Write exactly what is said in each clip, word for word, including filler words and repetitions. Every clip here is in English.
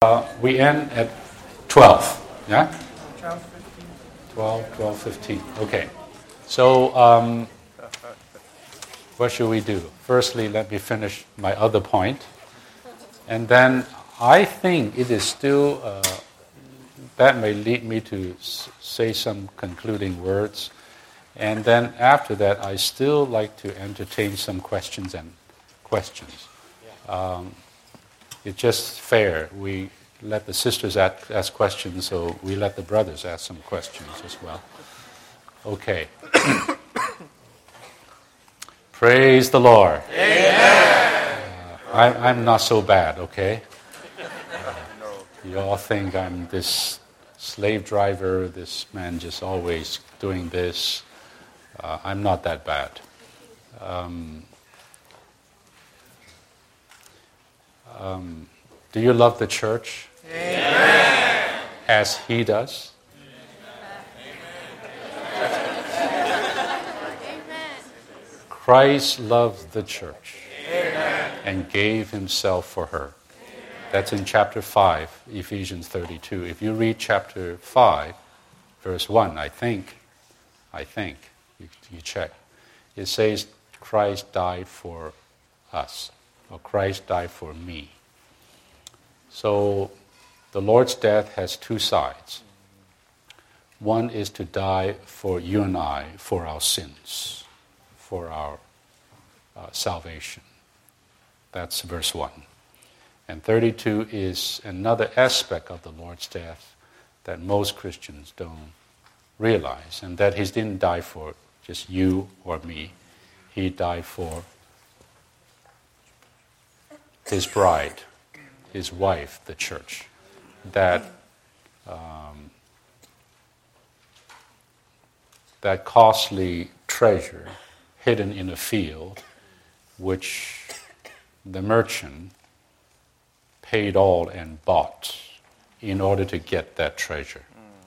Uh, we end at twelve, yeah? twelve, twelve fifteen. Okay. So, um, what should we do? Firstly, let me finish my other point. And then I think it is still, uh, that may lead me to s- say some concluding words. And then after that, I still like to entertain some questions and questions. Um, it's just fair. We let the sisters ask, ask questions, so we let the brothers ask some questions as well. Okay. Praise the Lord. Amen. Uh, I, I'm not so bad, okay? Uh, you all think I'm this slave driver, this man just always doing this. Uh, I'm not that bad. Um, um, do you love the church? Amen. As he does? Christ loved the church. Amen. And gave himself for her. Amen. That's in chapter five, Ephesians thirty-two. If you read chapter five, verse one, I think, I think, you, you check, it says Christ died for us, or Christ died for me. So the Lord's death has two sides. One is to die for you and I, for our sins, for our uh, salvation. That's verse one. And thirty-two is another aspect of the Lord's death that most Christians don't realize, and that he didn't die for just you or me. He died for his bride, his wife, the church, that um, that costly treasure hidden in a field, which the merchant paid all and bought in order to get that treasure.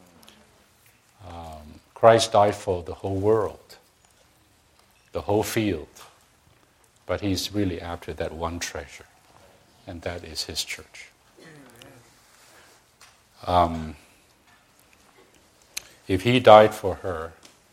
Um, Christ died for the whole world, the whole field, but he's really after that one treasure, and that is his church. Um, if he died for her,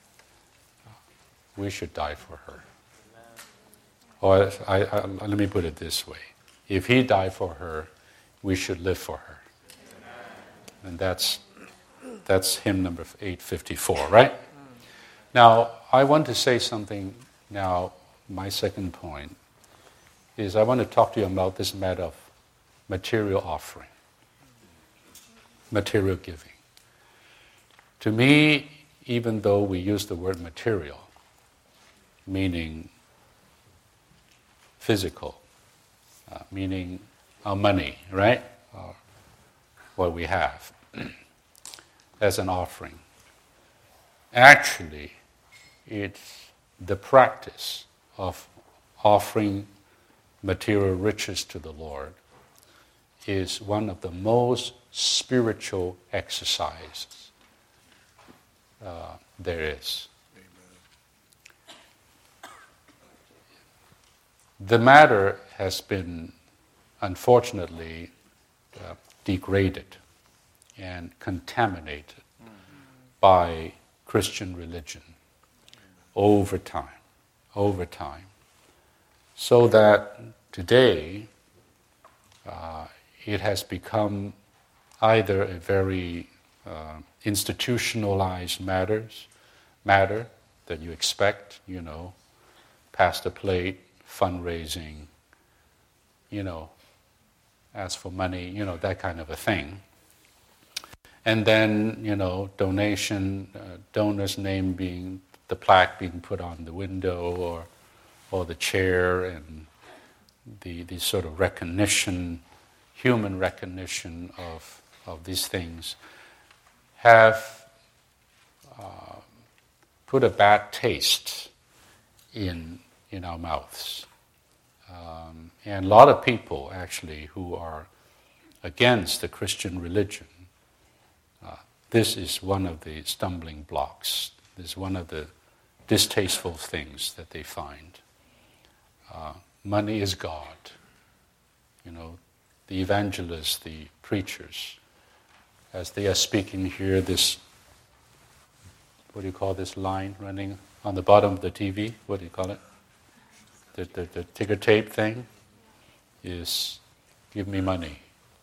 we should die for her. Or I, I, let me put it this way. If he died for her, we should live for her. And that's that's hymn number eight fifty-four, right? Now, I want to say something now. My second point is I want to talk to you about this matter of material offering, material giving. To me, even though we use the word material, meaning physical, uh, meaning our money, right? Or what we have as an offering. Actually, it's the practice of offering material riches to the Lord is one of the most spiritual exercises uh, there is. The matter has been, unfortunately, uh, degraded and contaminated mm-hmm. by Christian religion over time, over time, so that today uh, it has become either a very uh, institutionalized matters, matter that you expect, you know, pass the plate, fundraising, you know, ask for money, you know, that kind of a thing. And then, you know, donation, uh, donor's name being, the plaque being put on the window or or the chair, and the, the sort of recognition, human recognition of, of these things have uh, put a bad taste in in our mouths. Um, and a lot of people, actually, who are against the Christian religion, uh, this is one of the stumbling blocks. This is one of the distasteful things that they find. Uh, money is God. You know, the evangelists, the preachers, as they are speaking here, this, what do you call this line running on the bottom of the T V? What do you call it? The, the, the ticker tape thing is, give me money.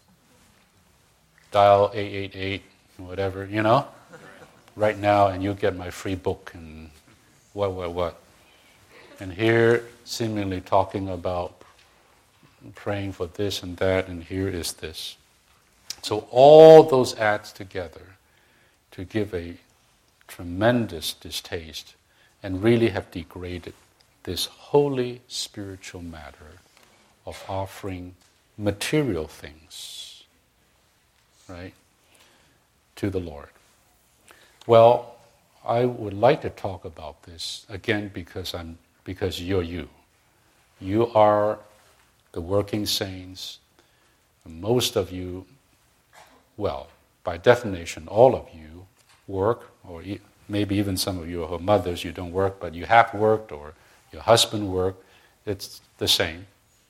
Dial eight eight eight, whatever, you know, right now, and you get my free book and what, what, what. And here, seemingly talking about praying for this and that, and here is this. So all those ads together to give a tremendous distaste and really have degraded this holy spiritual matter of offering material things, right, to the Lord. Well, I would like to talk about this again because I'm because you're you. You are the working saints. Most of you, well, by definition, all of you work, or e- maybe even some of you are mothers, you don't work, but you have worked, or your husband worked. It's the same.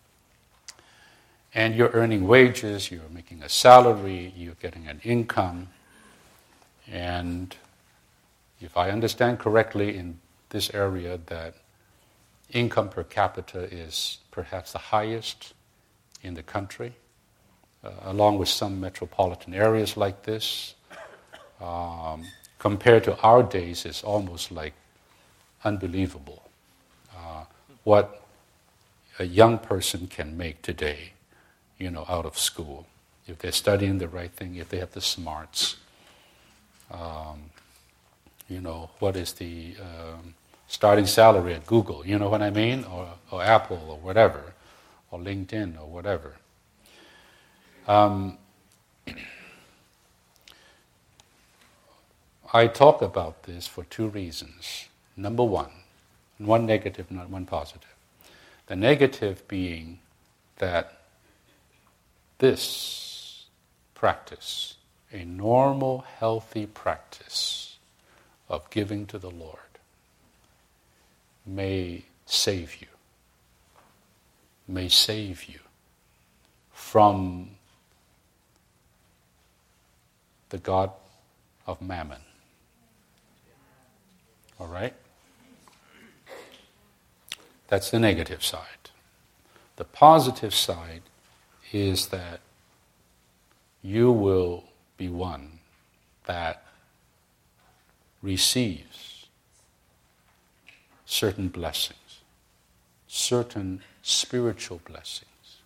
And you're earning wages, you're making a salary, you're getting an income. And if I understand correctly in this area, that income per capita is perhaps the highest in the country, uh, along with some metropolitan areas like this. Um, compared to our days, it's almost like unbelievable uh, what a young person can make today, you know, out of school, if they're studying the right thing, if they have the smarts. Um, you know, what is the um, starting salary at Google, you know what I mean, or, or Apple, or whatever, or LinkedIn, or whatever. Um, I talk about this for two reasons. Number one, one negative, not one positive. The negative being that this practice, a normal, healthy practice of giving to the Lord, may save you, may save you from the god of mammon. All right? That's the negative side. The positive side is that you will be one that receives certain blessings, certain spiritual blessings,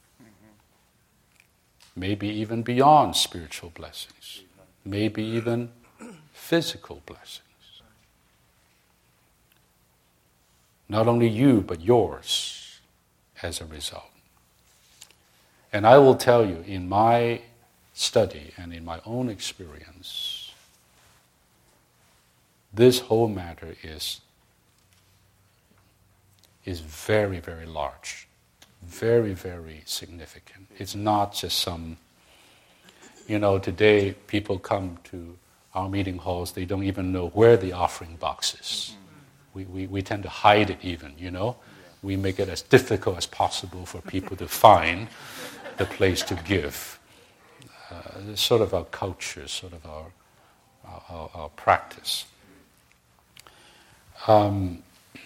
maybe even beyond spiritual blessings, maybe even physical blessings. Not only you, but yours as a result. And I will tell you, in my study and in my own experience, this whole matter is, is very, very large, very, very significant. It's not just some, you know, today people come to our meeting halls, they don't even know where the offering box is. We, we, we tend to hide it even, you know. We make it as difficult as possible for people to find the place to give. Uh, it's sort of our culture, sort of our, our, our practice. Um,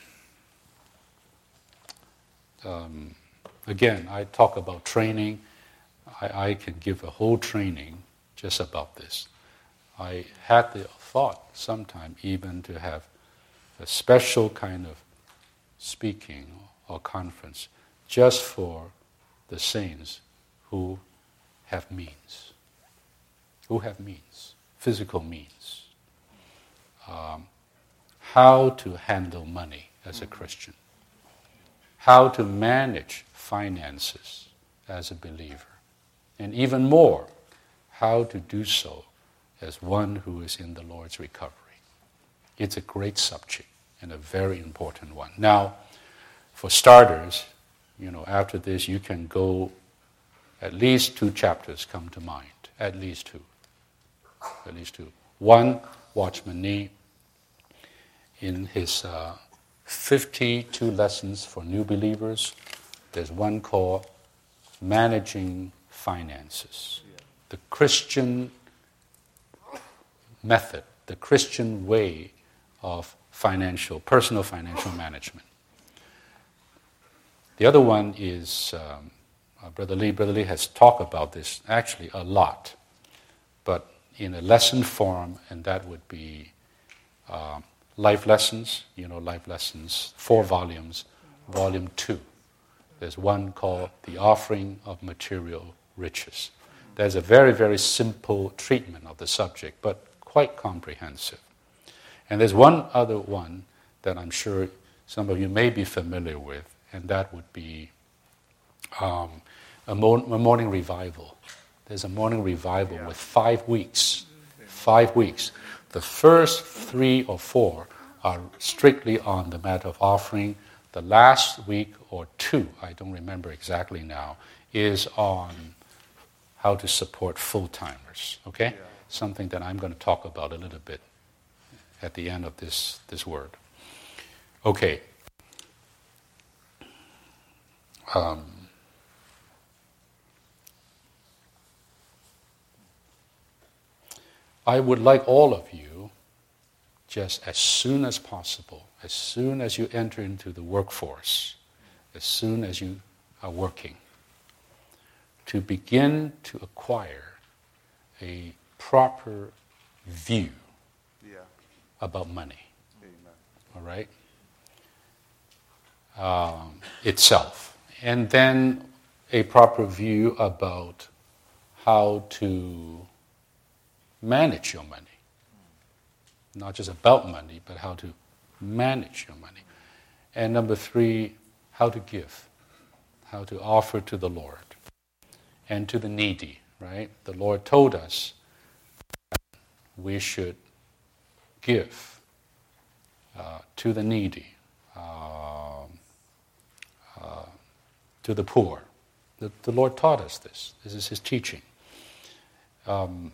um, again, I talk about training. I, I can give a whole training just about this. I had the thought sometime even to have a special kind of speaking or conference just for the saints who have means, who have means, physical means. Um, how to handle money as a Christian, how to manage finances as a believer, and even more, how to do so as one who is in the Lord's recovery. It's a great subject and a very important one. Now, for starters, you know, after this you can go, at least two chapters come to mind, at least two, at least two. One, Watchman Nee, in his uh, fifty-two lessons for new believers, there's one called Managing finances. The Christian method, the Christian way of financial, personal financial management. The other one is, um, uh, Brother Lee, Brother Lee has talked about this actually a lot, but in a lesson form, and that would be uh, Life Lessons, you know, Life Lessons, four volumes, volume two. There's one called The Offering of Material Riches. There's a very, very simple treatment of the subject, but quite comprehensive. And there's one other one that I'm sure some of you may be familiar with, and that would be um, a, mo- a morning revival. There's a morning revival yeah. with five weeks. Five weeks. The first three or four are strictly on the matter of offering. The last week or two, I don't remember exactly now, is on how to support full-timers, okay? Yeah. Something that I'm going to talk about a little bit at the end of this, this word. Okay. Um, I would like all of you, just as soon as possible, as soon as you enter into the workforce, as soon as you are working, to begin to acquire a proper view yeah. about money. Amen. All right? Um, itself. And then a proper view about how to manage your money. Not just about money, but how to manage your money. And number three, how to give. How to offer to the Lord and to the needy, right? The Lord told us that we should give uh, to the needy, uh, uh, to the poor. The, the Lord taught us this. This is His teaching. Um,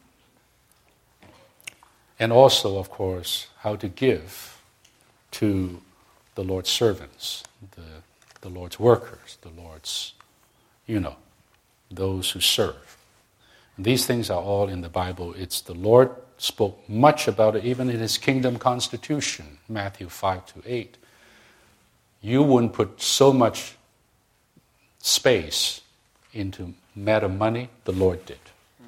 and also, of course, how to give to the Lord's servants, the, the Lord's workers, the Lord's, you know, those who serve. And these things are all in the Bible. It's the Lord spoke much about it, even in His kingdom constitution, Matthew five to eight. You wouldn't put so much space into matter money, the Lord did.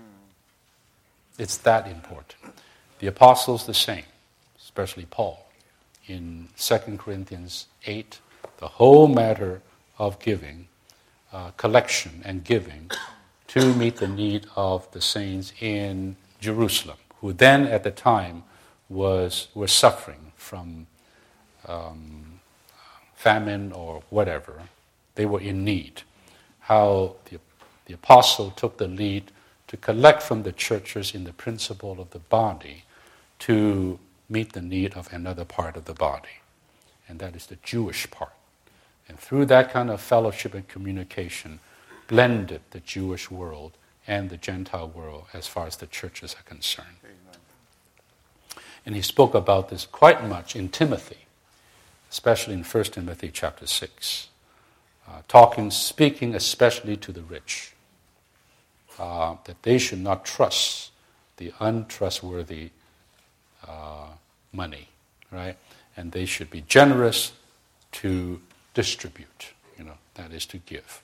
It's that important. The apostles the same, especially Paul. In Second Corinthians eight, the whole matter of giving, uh, collection and giving to meet the need of the saints in Jerusalem, who then at the time was were suffering from um, famine or whatever. They were in need. How the, the apostle took the lead to collect from the churches in the principle of the body to meet the need of another part of the body, and that is the Jewish part. And through that kind of fellowship and communication, blended the Jewish world and the Gentile world as far as the churches are concerned. Amen. And he spoke about this quite much in Timothy, especially in First Timothy chapter six, uh, talking, speaking especially to the rich, uh, that they should not trust the untrustworthy uh, money, right? And they should be generous to distribute, you know, that is to give.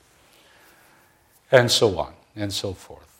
And so on, and so forth.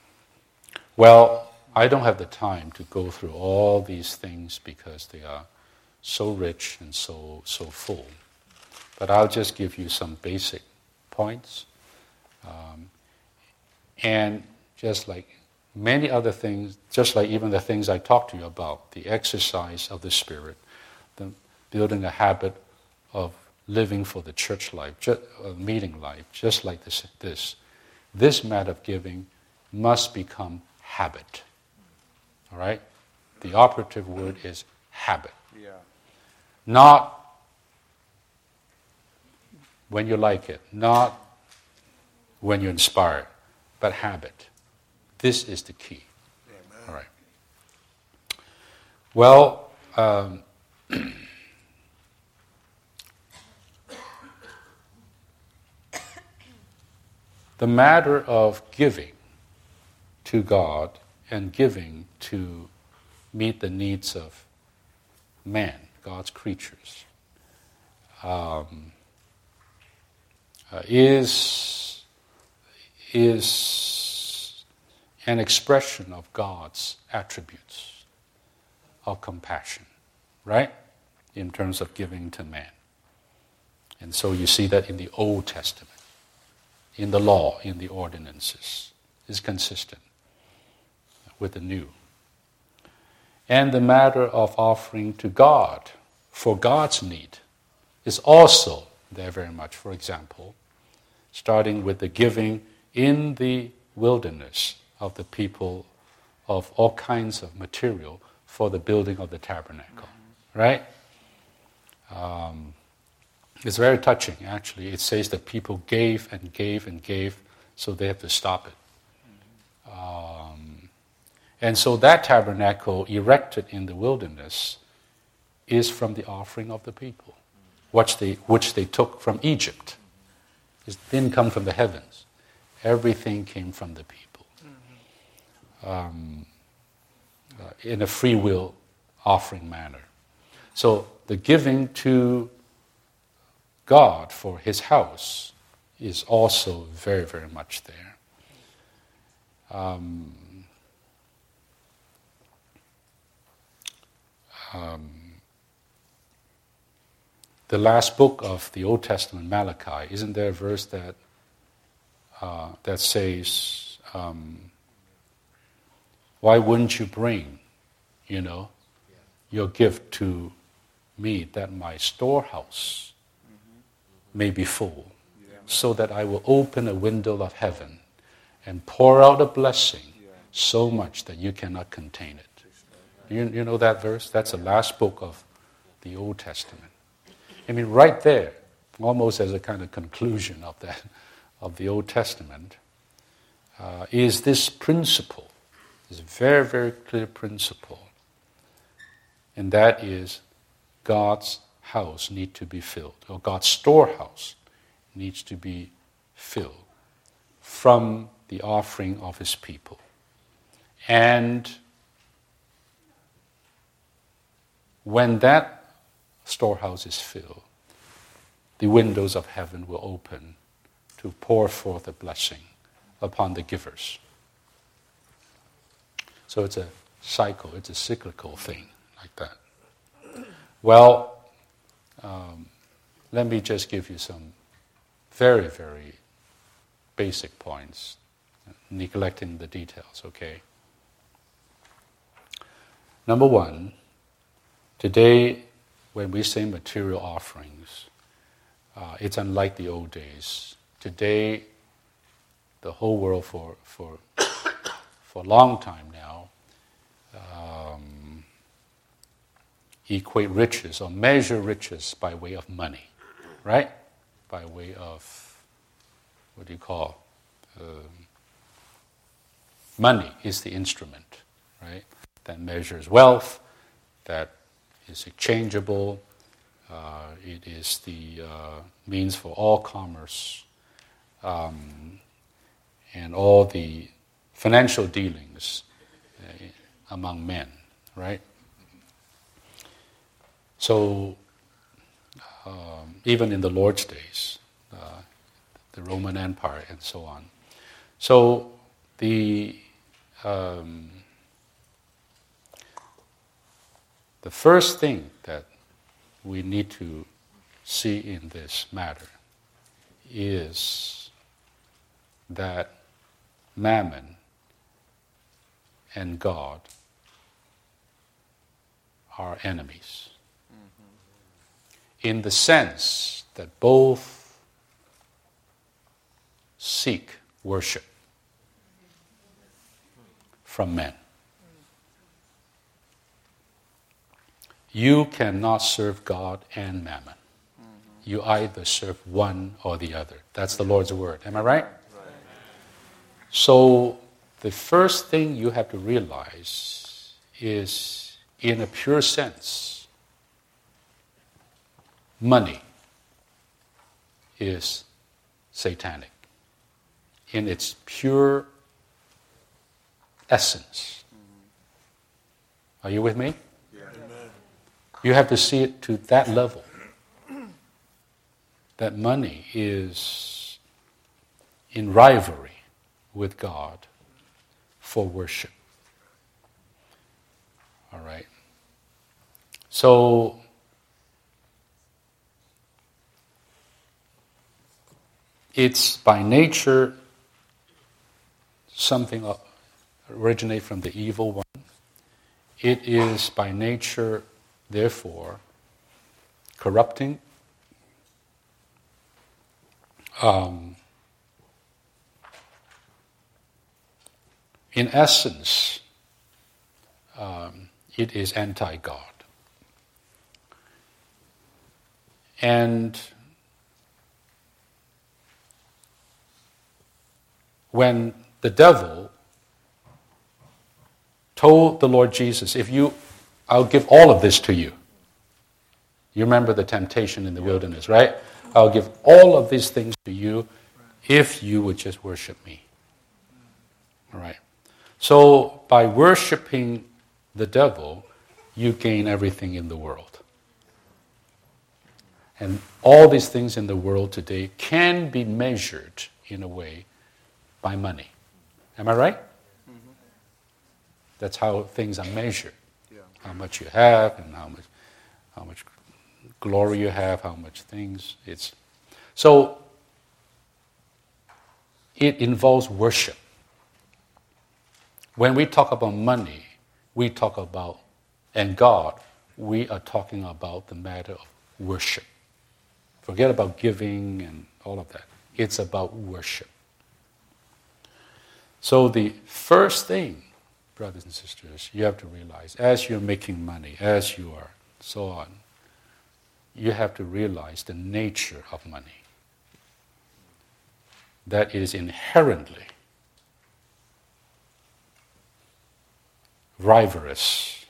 Well, I don't have the time to go through all these things because they are so rich and so so full. But I'll just give you some basic points. Um, and just like many other things, just like even the things I talked to you about, the exercise of the Spirit, the building a habit of living for the church life, just, uh, meeting life, just like this, this. This matter of giving must become habit. All right? The operative word is habit. Yeah. Not when you like it, not when you're inspired, but habit. This is the key. Amen. All right. Well, um, the matter of giving to God and giving to meet the needs of man, God's creatures, um, uh, is, is an expression of God's attributes of compassion, right? In terms of giving to man. And so you see that in the Old Testament, in the law, in the ordinances, is consistent with the New. And the matter of offering to God for God's need is also there very much. For example, starting with the giving in the wilderness of the people of all kinds of material for the building of the tabernacle, right? Um, it's very touching, actually. It says that people gave and gave and gave, so they have to stop it. Um, and so that tabernacle erected in the wilderness is from the offering of the people, which they, which they took from Egypt. It didn't come from the heavens. Everything came from the people. Um, uh, in a free will offering manner. So the giving to God for his house is also very, very much there. Um, um, the last book of the Old Testament, Malachi, isn't there a verse that uh, that says, um, why wouldn't you bring, you know, your gift to me, that my storehouse may be full, so that I will open a window of heaven and pour out a blessing so much that you cannot contain it. You, you know that verse? That's the last book of the Old Testament. I mean, right there, almost as a kind of conclusion of that, of the Old Testament, uh, is this principle, this very, very clear principle, and that is God's house needs to be filled, or God's storehouse needs to be filled from the offering of his people. And when that storehouse is filled, the windows of heaven will open to pour forth a blessing upon the givers. So it's a cycle, it's a cyclical thing like that. Well, um, let me just give you some very, very basic points, neglecting the details, okay? Number one, today when we say material offerings, uh, it's unlike the old days. Today, the whole world for for for a long time now um, equate riches or measure riches by way of money, right? By way of, what do you call, um, money is the instrument, right? That measures wealth, that is exchangeable, uh, it is the uh, means for all commerce, um, and all the financial dealings uh, among men, right? So, um, even in the Lord's days, uh, the Roman Empire and so on. So, the um, the first thing that we need to see in this matter is that Mammon and God are enemies. Mm-hmm. In the sense that both seek worship from men. You cannot serve God and Mammon. Mm-hmm. You either serve one or the other. That's the Lord's word. Am I right? Right. So the first thing you have to realize is, in a pure sense, money is satanic. in its pure essence. Are you with me? Yeah. You have to see it to that level. That money is in rivalry with God for worship. All right. So, it's by nature something originate from the evil one. It is by nature, therefore, corrupting. Um, in essence, um, it is anti-God. And when the devil told the Lord Jesus, if you, I'll give all of this to you. You remember the temptation in the wilderness, right? I'll give all of these things to you if you would just worship me. All right. So by worshiping the devil, you gain everything in the world. And all these things in the world today can be measured in a way by money. Am I right? Mm-hmm. That's how things are measured. Yeah. How much you have and how much how much glory you have, how much things. It's so it involves worship. When we talk about money, we talk about, and God, we are talking about the matter of worship. Forget about giving and all of that. It's about worship. So the first thing, brothers and sisters, you have to realize, as you're making money, as you are so on, you have to realize the nature of money. That it is inherently rivalrous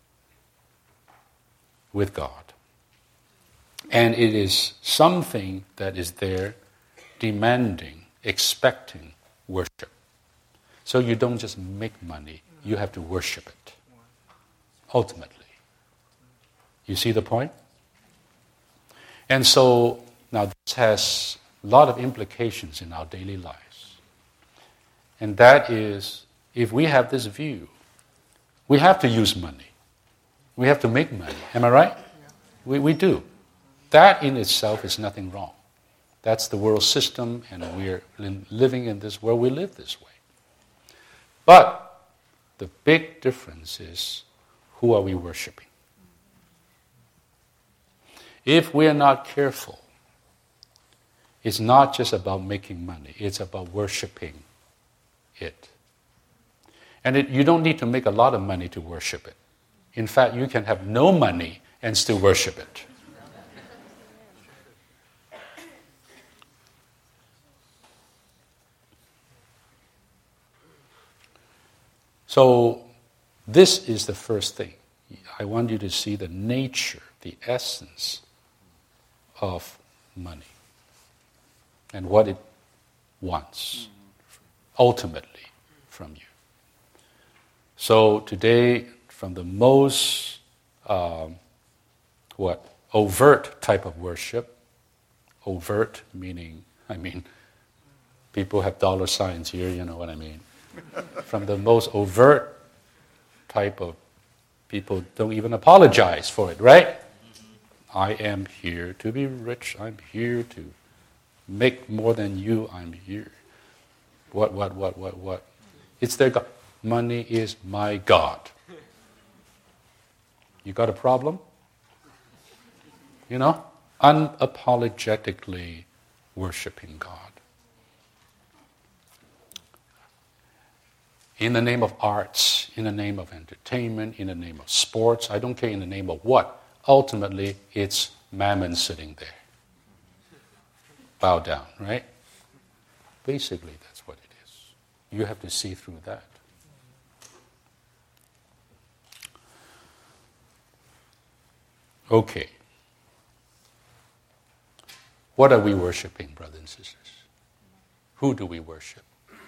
with God. And it is something that is there demanding, expecting worship. So you don't just make money, you have to worship it. Ultimately. You see the point? And so, now this has a lot of implications in our daily lives. And that is, if we have this view, we have to use money. We have to make money. Am I right? Yeah. We, we do. That in itself is nothing wrong. That's the world system, and we're living in this world. We live this way. But the big difference is, who are we worshiping? If we are not careful, it's not just about making money. It's about worshiping it. And it, you don't need to make a lot of money to worship it. In fact, you can have no money and still worship it. So this is the first thing. I want you to see the nature, the essence of money and what it wants ultimately from you. So today, from the most um, what overt type of worship, overt meaning, I mean, people have dollar signs here, you know what I mean. From the most overt type of people don't even apologize for it, right? I am here to be rich. I'm here to make more than you. I'm here. What, what, what, what, what? It's their God. Money is my God. You got a problem? You know? Unapologetically worshiping God. In the name of arts, in the name of entertainment, in the name of sports, I don't care in the name of what. Ultimately, it's mammon sitting there. Bow down, right? Basically, that's what it is. You have to see through that. Okay. What are we worshiping, brothers and sisters? Who do we worship?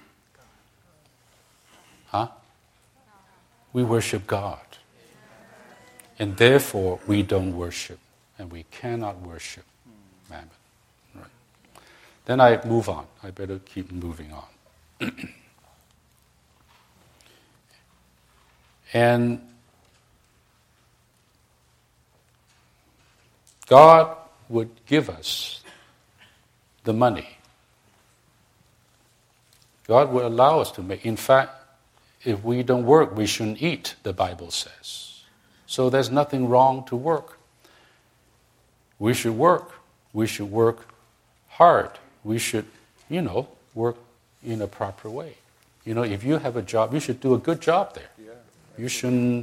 Huh? We worship God. And therefore, we don't worship. And we cannot worship mammon. Right? Then I move on. I better keep moving on. And God would give us the money. God will allow us to make. In fact, if we don't work, we shouldn't eat, the Bible says. So there's nothing wrong to work. We should work. We should work hard. We should, you know, work in a proper way. You know, if you have a job, you should do a good job there. Yeah. You shouldn't,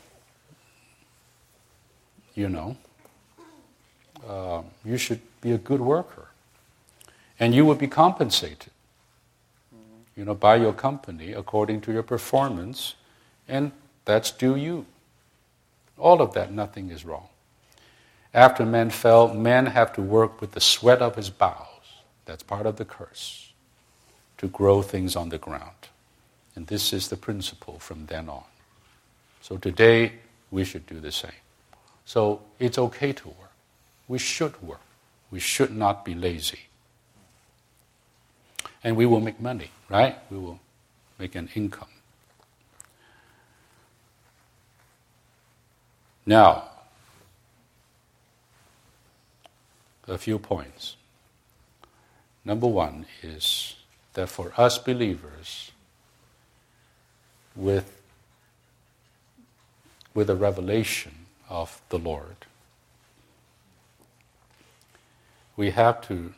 you know, uh, you should be a good worker. And you will be compensated, you know, by your company according to your performance, and that's due you. All of that, nothing is wrong. After man fell, men have to work with the sweat of his bowels. That's part of the curse, to grow things on the ground. And this is the principle from then on. So today, we should do the same. So it's okay to work. We should work. We should not be lazy. And we will make money, right? We will make an income. Now, a few points. Number one is that for us believers, with, with a revelation of the Lord, we have to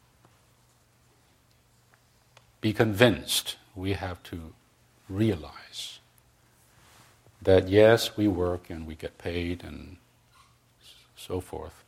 be convinced, we have to realize that yes, we work and we get paid and so forth,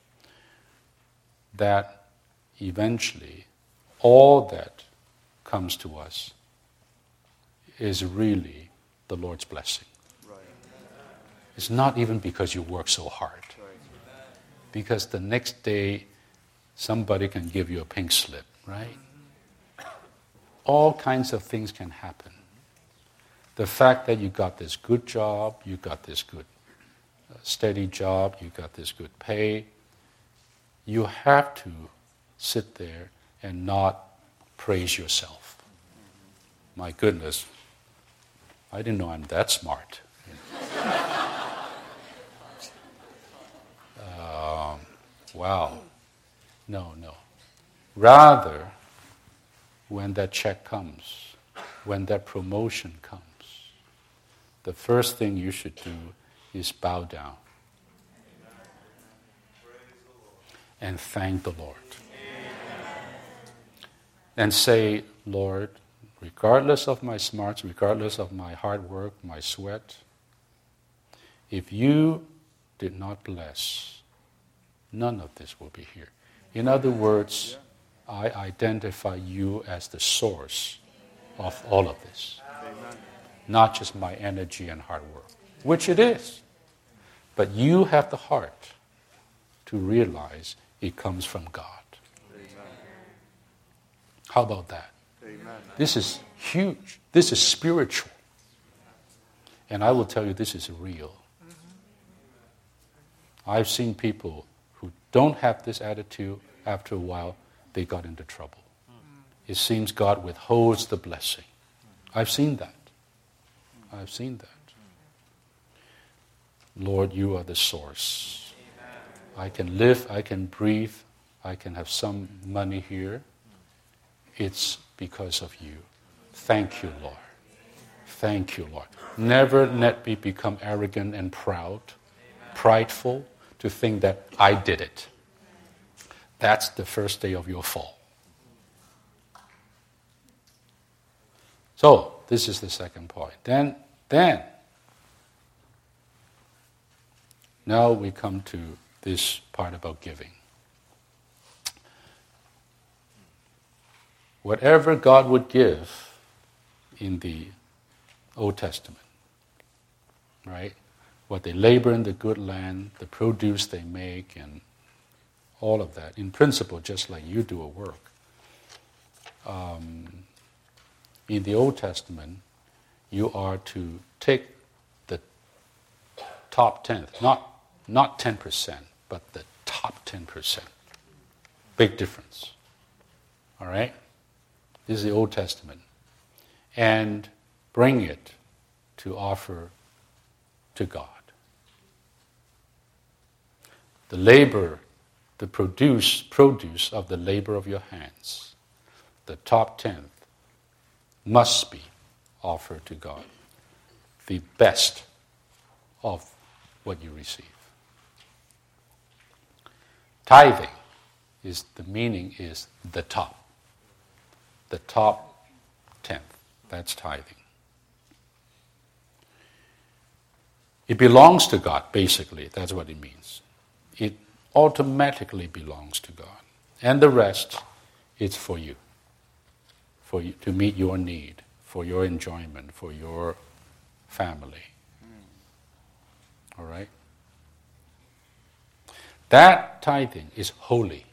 that eventually all that comes to us is really the Lord's blessing. Right. It's not even because you work so hard. Right. Because the next day somebody can give you a pink slip, right? All kinds of things can happen. The fact that you got this good job, you got this good uh, steady job, you got this good pay, you have to sit there and not praise yourself. My goodness, I didn't know I'm that smart. um, wow. No, no. Rather, when that check comes, when that promotion comes, the first thing you should do is bow down and thank the Lord. And say, Lord, regardless of my smarts, regardless of my hard work, my sweat, if you did not bless, none of this will be here. In other words, I identify you as the source of all of this. Amen. Not just my energy and hard work, which it is. But you have the heart to realize it comes from God. Amen. How about that? Amen. This is huge. This is spiritual. And I will tell you, this is real. I've seen people who don't have this attitude, after a while, they got into trouble. It seems God withholds the blessing. I've seen that. I've seen that. Lord, you are the source. I can live, I can breathe, I can have some money here. It's because of you. Thank you, Lord. Thank you, Lord. Never let me become arrogant and proud, prideful, to think that I did it. That's the first day of your fall. So, this is the second point. Then, then, now we come to this part about giving. Whatever God would give in the Old Testament, right? What they labor in the good land, the produce they make, and all of that, in principle, just like you do a work. um, in the Old Testament, you are to take the top tenth, not, not ten percent, but the top ten percent. Big difference. All right? This is the Old Testament. And bring it to offer to God. The labor, the produce, produce of the labor of your hands, the top tenth, must be offered to God. The best of what you receive. Tithing is, the meaning is the top. The top tenth. That's tithing. It belongs to God, basically. That's what it means. It automatically belongs to God. And the rest, it's for you. For you to meet your need, for your enjoyment, for your family. All right? That tithing is holy.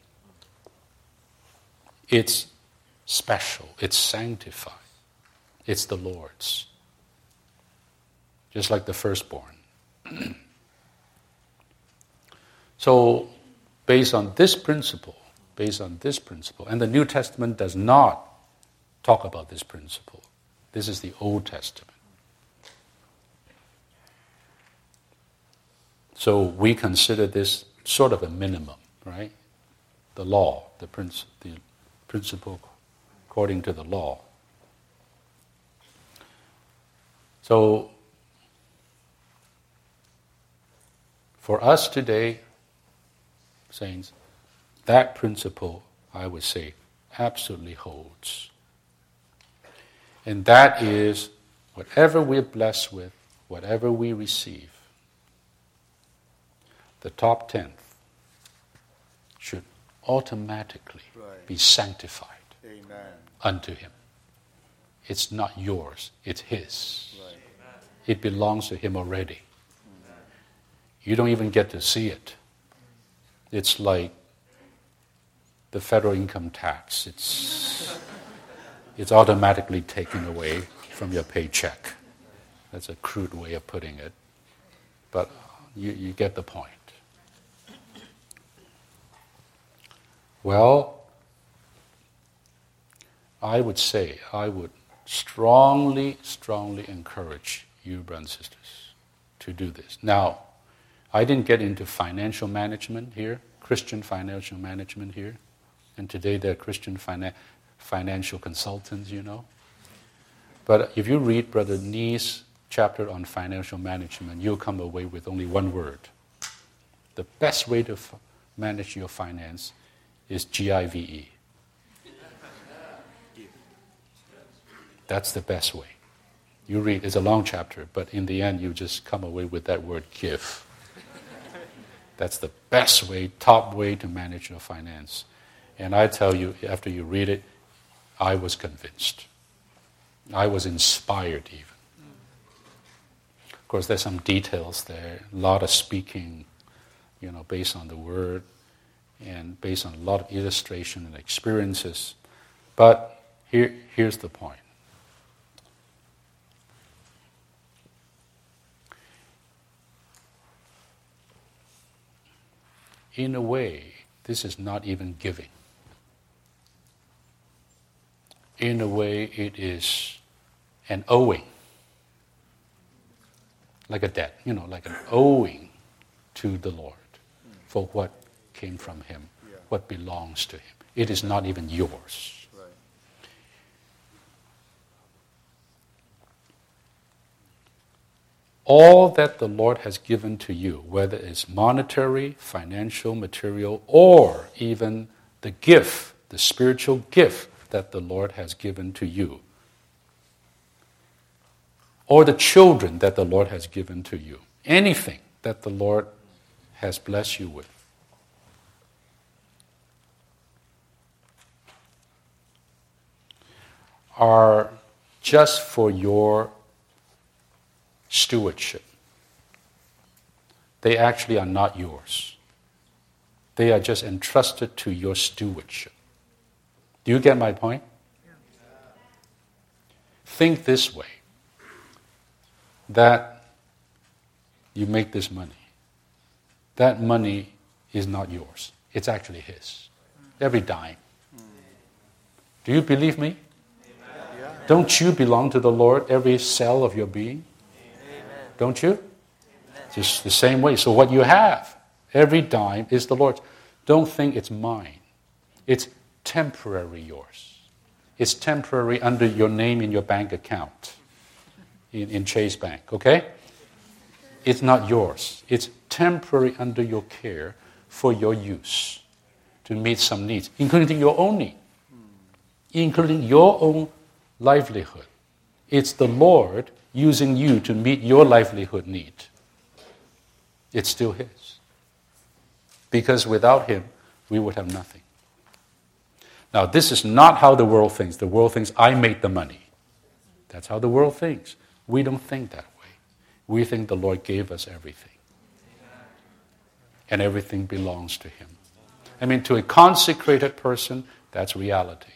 It's special. It's sanctified. It's the Lord's. Just like the firstborn. So, based on this principle, based on this principle, and the New Testament does not talk about this principle. This is the Old Testament. So we consider this sort of a minimum, right? The law, the, princ- the principle according to the law. So, for us today, saints, that principle, I would say, absolutely holds. And that is, whatever we're blessed with, whatever we receive, the top tenth should automatically right. be sanctified Amen. Unto Him. It's not yours, it's His. Right. It belongs to Him already. Amen. You don't even get to see it. It's like the federal income tax. It's, it's automatically taken away from your paycheck. That's a crude way of putting it. But you, you get the point. Well, I would say, I would strongly, strongly encourage you, brothers and sisters, to do this. Now, I didn't get into financial management here, Christian financial management here, and today there are Christian fina- financial consultants, you know. But if you read Brother Nee's chapter on financial management, you'll come away with only one word. The best way to f- manage your finance is G I V E. That's the best way. You read, it's a long chapter, but in the end you just come away with that word give. That's the best way, top way to manage your finance. And I tell you, after you read it, I was convinced. I was inspired even. Of course, there's some details there, a lot of speaking, you know, based on the word and based on a lot of illustration and experiences. But here, here's the point. In a way, this is not even giving. In a way, it is an owing. Like a debt, you know, like an owing to the Lord for what came from Him, yeah. what belongs to Him. It is not even yours. Right. All that the Lord has given to you, whether it's monetary, financial, material, or even the gift, the spiritual gift that the Lord has given to you, or the children that the Lord has given to you, anything that the Lord has blessed you with, are just for your stewardship. They actually are not yours. They are just entrusted to your stewardship. Do you get my point? think this way, that you make this money. That money is not yours. It's actually His. Every dime. Do you believe me? Amen. Don't you belong to the Lord, every cell of your being? Amen. Don't you? Amen. Just the same way. So what you have, every dime is the Lord's. Don't think it's mine. It's temporary yours. It's temporary under your name in your bank account, in, in Chase Bank, okay? It's not yours. It's temporary under your care for your use, to meet some needs, including your own need, including your own livelihood. It's the Lord using you to meet your livelihood need. It's still His. Because without Him, we would have nothing. Now, this is not how the world thinks. The world thinks, I made the money. That's how the world thinks. We don't think that way. We think the Lord gave us everything. And everything belongs to Him. I mean, to a consecrated person, that's reality.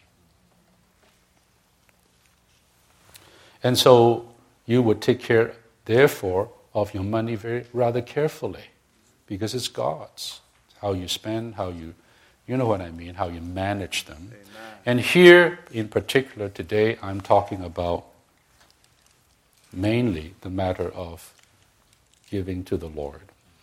And so, you would take care, therefore, of your money very rather carefully. Because it's God's. How you spend, how you, you know what I mean, how you manage them. Amen. And here, in particular, today, I'm talking about mainly the matter of giving to the Lord.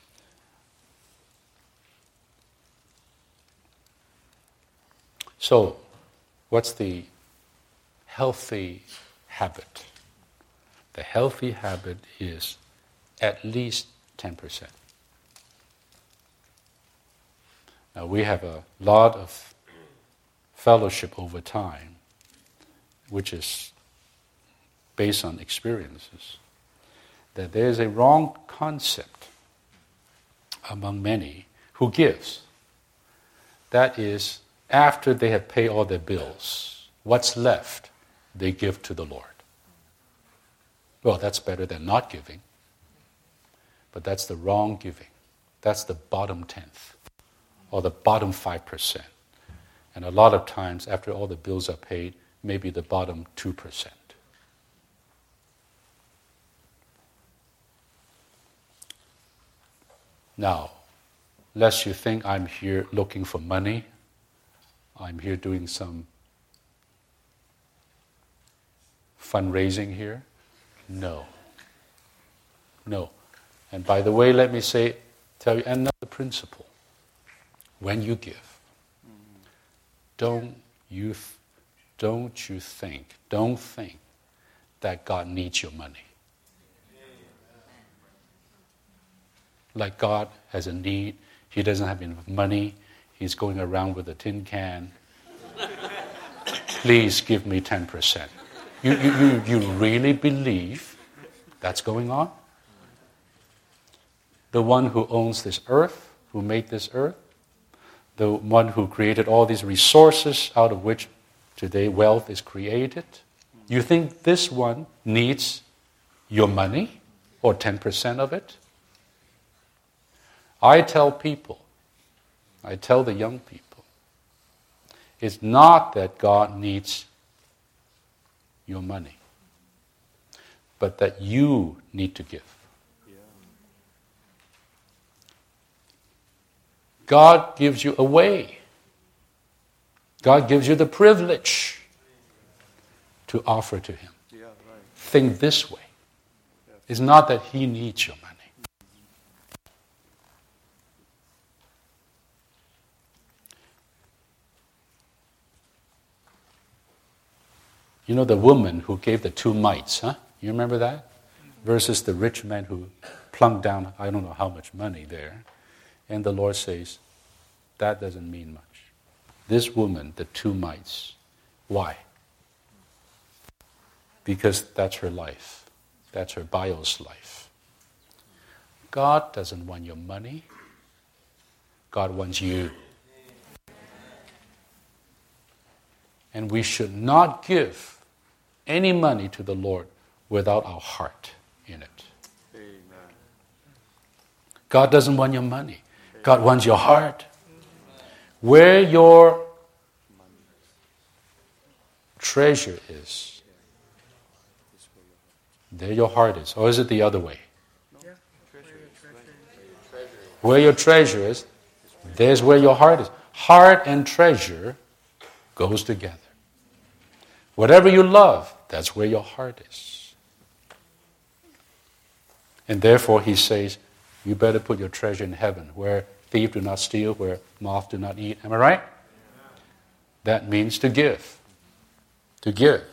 So, what's the healthy habit? The healthy habit is at least ten percent. Now, we have a lot of fellowship over time, which is based on experiences, that there is a wrong concept among many who gives. That is, after they have paid all their bills, what's left, they give to the Lord. Well, that's better than not giving, but that's the wrong giving. That's the bottom tenth. Or the bottom five percent. And a lot of times, after all the bills are paid, maybe the bottom two percent. Now, lest you think I'm here looking for money, I'm here doing some fundraising here. No. No. And by the way, let me say, tell you another principle. When you give, don't you, th- don't you think, don't think that God needs your money. Like God has a need, He doesn't have enough money, He's going around with a tin can. Please give me ten percent. You, you, you, you really believe that's going on? The one who owns this earth, who made this earth, the one who created all these resources out of which today wealth is created. You think this one needs your money or ten percent of it? I tell people, I tell the young people, it's not that God needs your money, but that you need to give. God gives you a way. God gives you the privilege to offer to Him. Yeah, right. Think this way. Yeah. It's not that He needs your money. You know the woman who gave the two mites, huh? You remember that? Versus the rich man who plunked down, I don't know how much money there. And the Lord says, that doesn't mean much. This woman, the two mites. Why? Because that's her life. That's her bios life. God doesn't want your money. God wants you. And we should not give any money to the Lord without our heart in it. Amen. God doesn't want your money. God wants your heart. Where your treasure is, there your heart is. Or is it the other way? Where your treasure is, there's where your heart is. Heart and treasure goes together. Whatever you love, that's where your heart is. And therefore he says, you better put your treasure in heaven, where thief do not steal, where moth do not eat. Am I right? That means to give. To give.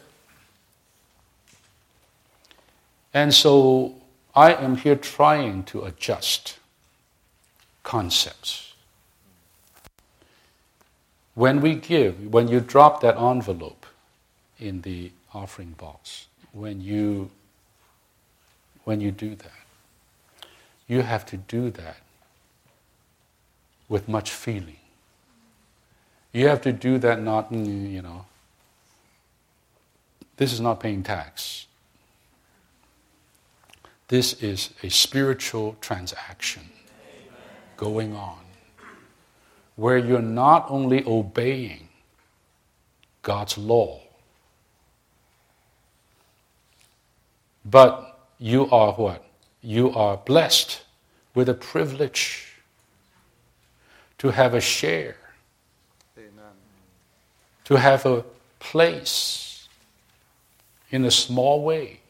And so I am here trying to adjust concepts. When we give, when you drop that envelope in the offering box, when you when you do that, you have to do that with much feeling. You have to do that not, you know, this is not paying tax. This is a spiritual transaction going on, where you're not only obeying God's law, but you are what? You are blessed with a privilege to have a share, Amen. To have a place in a small way,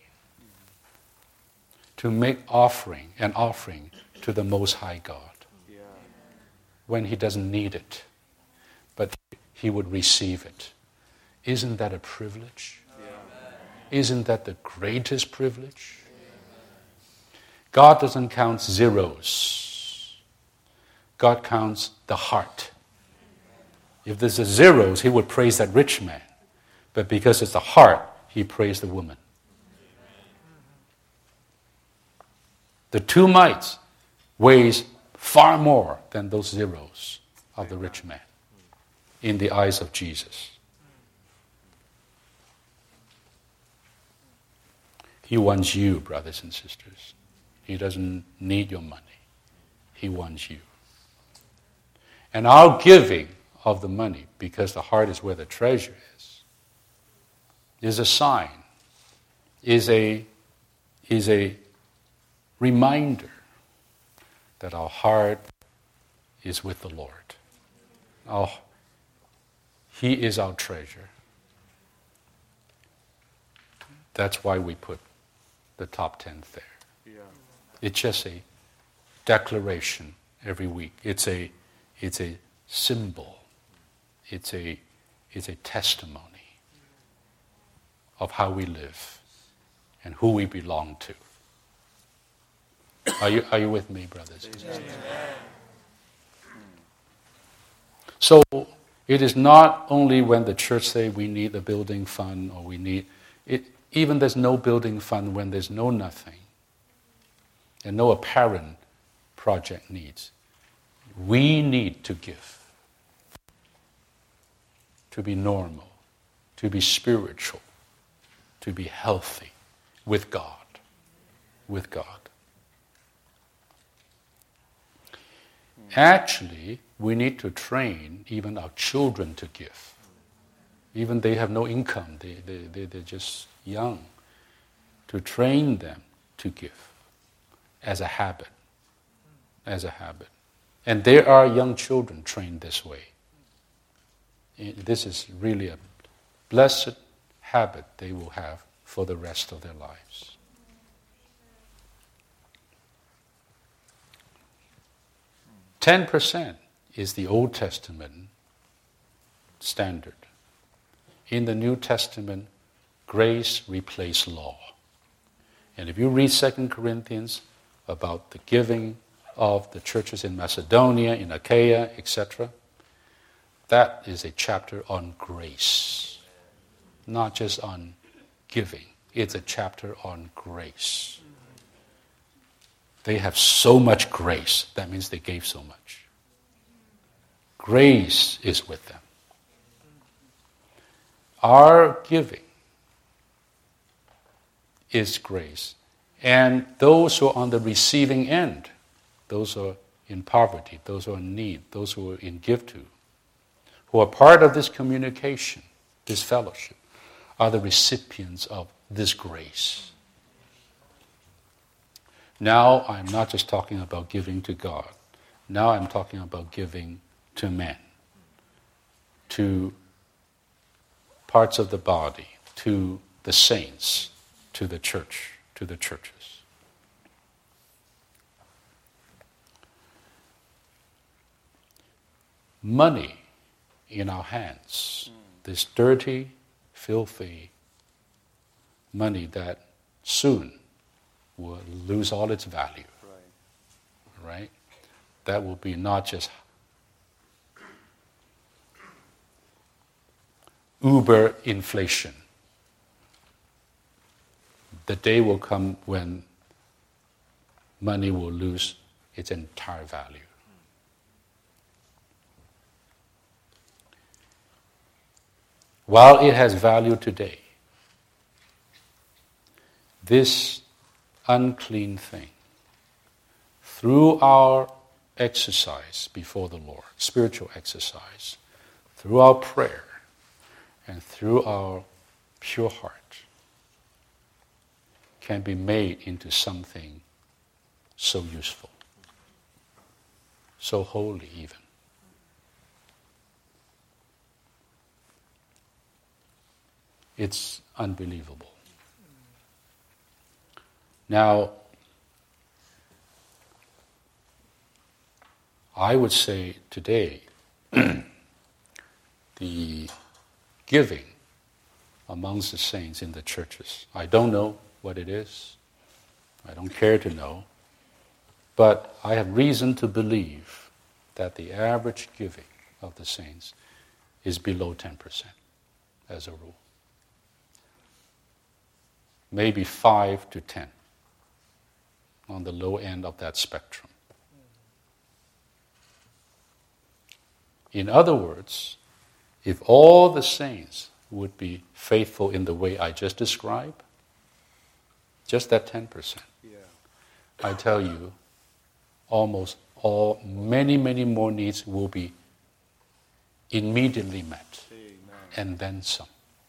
to make offering, an offering to the Most High God. When he doesn't need it, but he would receive it. Isn't that a privilege? Yeah. Isn't that the greatest privilege? God doesn't count zeros. God counts the heart. If there's a zeros, he would praise that rich man. But because it's the heart, he praised the woman. The two mites weighs far more than those zeros of the rich man in the eyes of Jesus. He wants you, brothers and sisters. He doesn't need your money. He wants you. And our giving of the money, because the heart is where the treasure is, is a sign, is a, is a reminder that our heart is with the Lord. Oh, he is our treasure. That's why we put the top tenth there. Yeah. It's just a declaration every week. It's a, it's a symbol. It's a, it's a testimony of how we live and who we belong to. Are you, are you with me, brothers and sisters? So it is not only when the church say we need a building fund or we need it. Even there's no building fund when there's no nothing and no apparent project needs. We need to give, to be normal, to be spiritual, to be healthy with God, with God. Actually, we need to train even our children to give. Even they have no income, they, they, they, they're just young. To train them to give as a habit, as a habit. And there are young children trained this way. This is really a blessed habit they will have for the rest of their lives. Ten percent is the Old Testament standard. In the New Testament, grace replaced law. And if you read Second Corinthians about the giving of the churches in Macedonia, in Achaia, et cetera, that is a chapter on grace, not just on giving. It's a chapter on grace. They have so much grace. That means they gave so much. Grace is with them. Our giving is grace. And those who are on the receiving end, those who are in poverty, those who are in need, those who are in give to, who are part of this communication, this fellowship, are the recipients of this grace. Now I'm not just talking about giving to God. Now I'm talking about giving to men, to parts of the body, to the saints, to the church, to the churches. Money in our hands, this dirty, filthy money that soon will lose all its value, right? right? That will be not just uber inflation. The day will come when money will lose its entire value. While it has value today, this unclean thing, through our exercise before the Lord, spiritual exercise, through our prayer, and through our pure heart, can be made into something so useful, so holy even. It's unbelievable. Now, I would say today, the giving amongst the saints in the churches, I don't know what it is. I don't care to know. But I have reason to believe that the average giving of the saints is below ten percent as a rule. Maybe five to ten on the low end of that spectrum. In other words, if all the saints would be faithful in the way I just described, just that ten percent, yeah. I tell you, almost all, many, many more needs will be immediately met, Amen. And then some.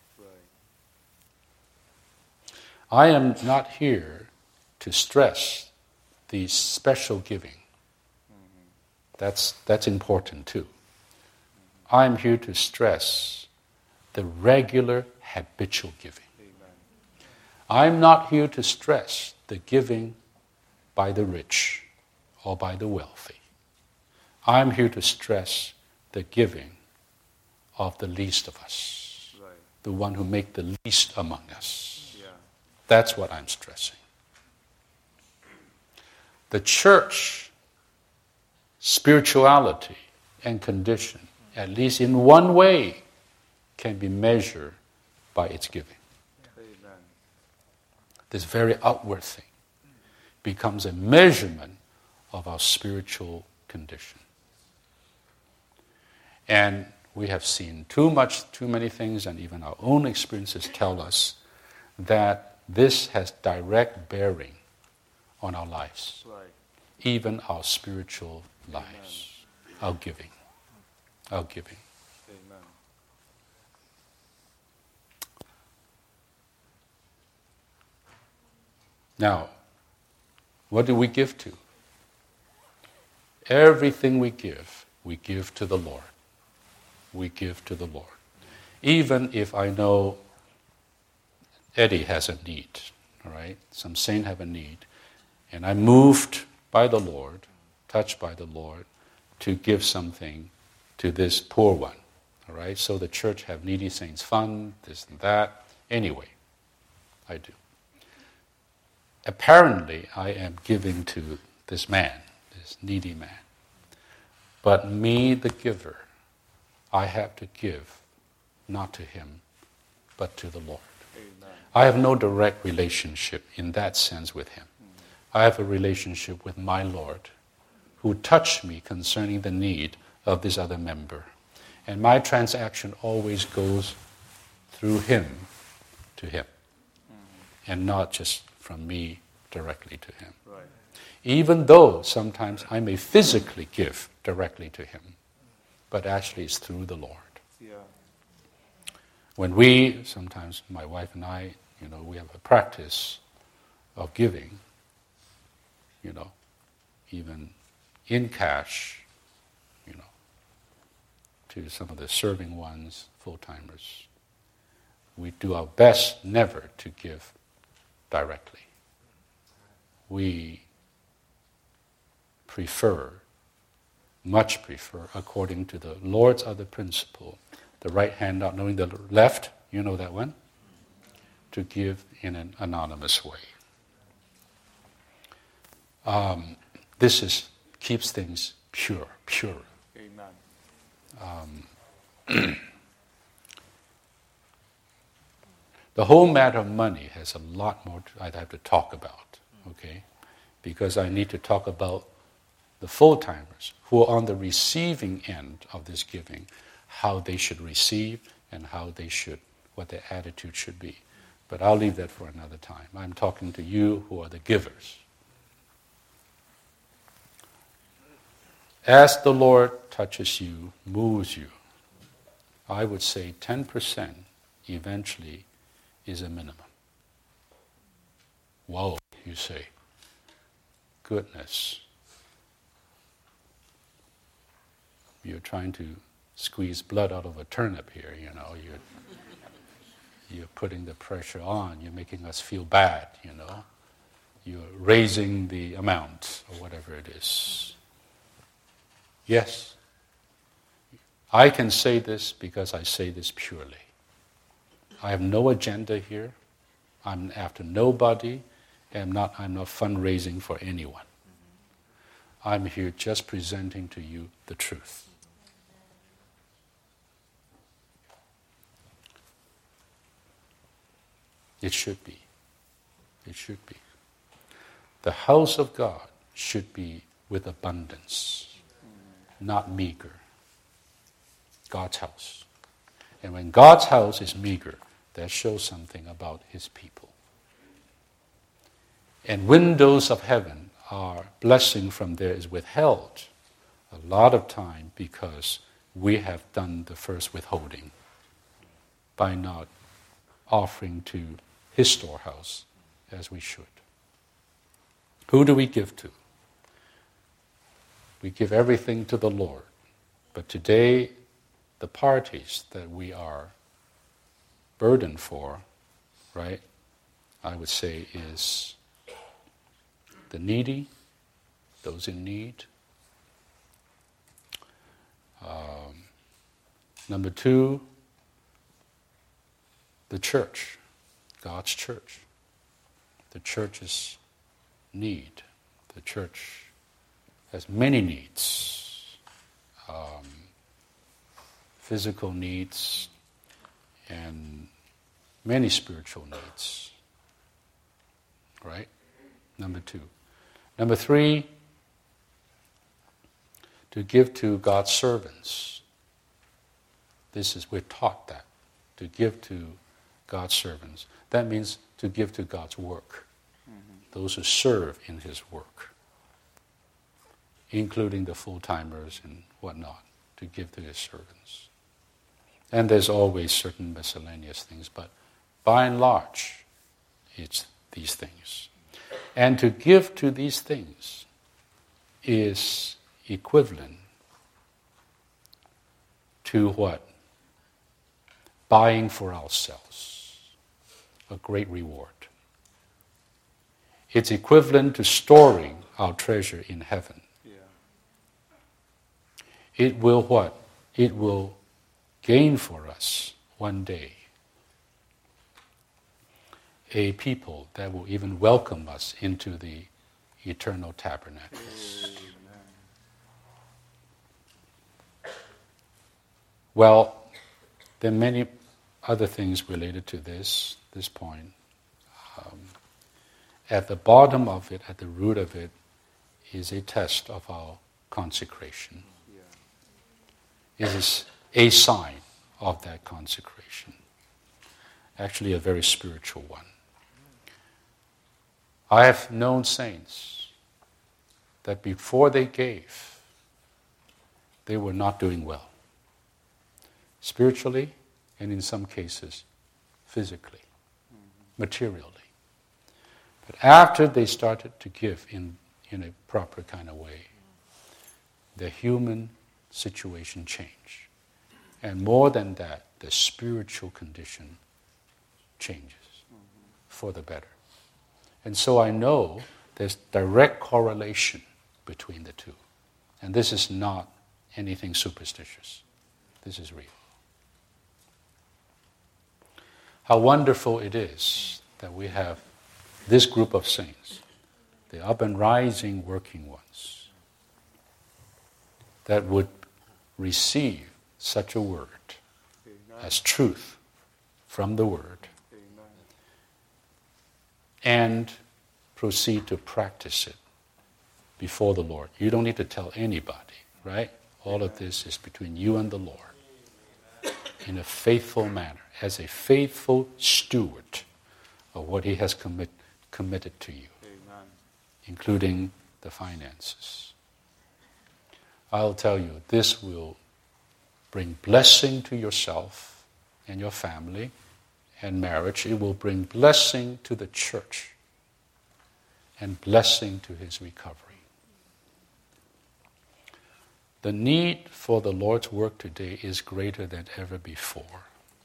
I am not here to stress the special giving. Mm-hmm. That's, that's important too. Mm-hmm. I'm here to stress the regular, habitual giving. Amen. I'm not here to stress the giving by the rich or by the wealthy. I'm here to stress the giving of the least of us, right. The one who make the least among us. That's what I'm stressing. The church, spirituality and condition, at least in one way, can be measured by its giving. Amen. This very outward thing becomes a measurement of our spiritual condition. And we have seen too much, too many things, and even our own experiences tell us that this has direct bearing on our lives, right. Even our spiritual lives, Amen. our giving, our giving. Amen. Now, what do we give to? Everything we give, we give to the Lord. We give to the Lord. Even if I know Eddie has a need, all right? Some saint have a need. And I'm moved by the Lord, touched by the Lord, to give something to this poor one, all right? So the church have needy saints fund, this and that. Anyway, I do. Apparently, I am giving to this man, this needy man. But me, the giver, I have to give, not to him, but to the Lord. I have no direct relationship in that sense with him. I have a relationship with my Lord, who touched me concerning the need of this other member. And my transaction always goes through him to him, and not just from me directly to him. Right. Even though sometimes I may physically give directly to him, but actually it's through the Lord. Yeah. When we, sometimes my wife and I, you know, we have a practice of giving, you know, even in cash, you know, to some of the serving ones, full-timers. We do our best never to give directly. We prefer, much prefer, according to the Lord's other principle, the right hand not knowing the left, you know that one, to give in an anonymous way. Um, this is keeps things pure, pure. Amen. Um, the whole matter of money has a lot more to, I'd have to talk about, okay? Because I need to talk about the full-timers who are on the receiving end of this giving, how they should receive and how they should, what their attitude should be. But I'll leave that for another time. I'm talking to you who are the givers. As the Lord touches you, moves you, I would say ten percent eventually is a minimum. Whoa, you say. Goodness. You're trying to squeeze blood out of a turnip here, you know. You're, you're putting the pressure on. You're making us feel bad, you know. You're raising the amount or whatever it is. Yes. I can say this because I say this purely. I have no agenda here. I'm after nobody. I'm not, I'm not fundraising for anyone. I'm here just presenting to you the truth. It should be. It should be. The house of God should be with abundance, not meager. God's house. And when God's house is meager, that shows something about His people. And windows of heaven are blessing from there is withheld a lot of time because we have done the first withholding by not offering to His storehouse as we should. Who do we give to? We give everything to the Lord. But today, the parties that we are burdened for, right, I would say is the needy, those in need. Um, number two, the church, God's church. The church's need. The church has many needs. Um, physical needs and many spiritual needs. Right? Number two. Number three, to give to God's servants. This is, we're taught that, to give to God's servants. That means to give to God's work. Mm-hmm. Those who serve in His work, including the full-timers and whatnot, to give to His servants. And there's always certain miscellaneous things, but by and large, it's these things. And to give to these things is equivalent to what? Buying for ourselves. A great reward. It's equivalent to storing our treasure in heaven. Yeah. It will what? It will gain for us one day a people that will even welcome us into the eternal tabernacles. Well, there are many other things related to this, this point. Um, at the bottom of it, at the root of it, is a test of our consecration. Yeah. It is a sign of that consecration. Actually, a very spiritual one. I have known saints that before they gave, they were not doing well. Spiritually, and in some cases, physically, mm-hmm. materially. But after they started to give in, in a proper kind of way, the human situation change. And more than that, the spiritual condition changes for the better. And so I know there's direct correlation between the two. And this is not anything superstitious. This is real. How wonderful it is that we have this group of saints, the up and rising working ones, that would receive such a word Amen. As truth from the Word Amen. And proceed to practice it before the Lord. You don't need to tell anybody, right? All of this is between you and the Lord in a faithful manner, as a faithful steward of what He has commit, committed to you, Amen. Including the finances. I'll tell you, this will bring blessing to yourself and your family and marriage. It will bring blessing to the church and blessing to His recovery. The need for the Lord's work today is greater than ever before.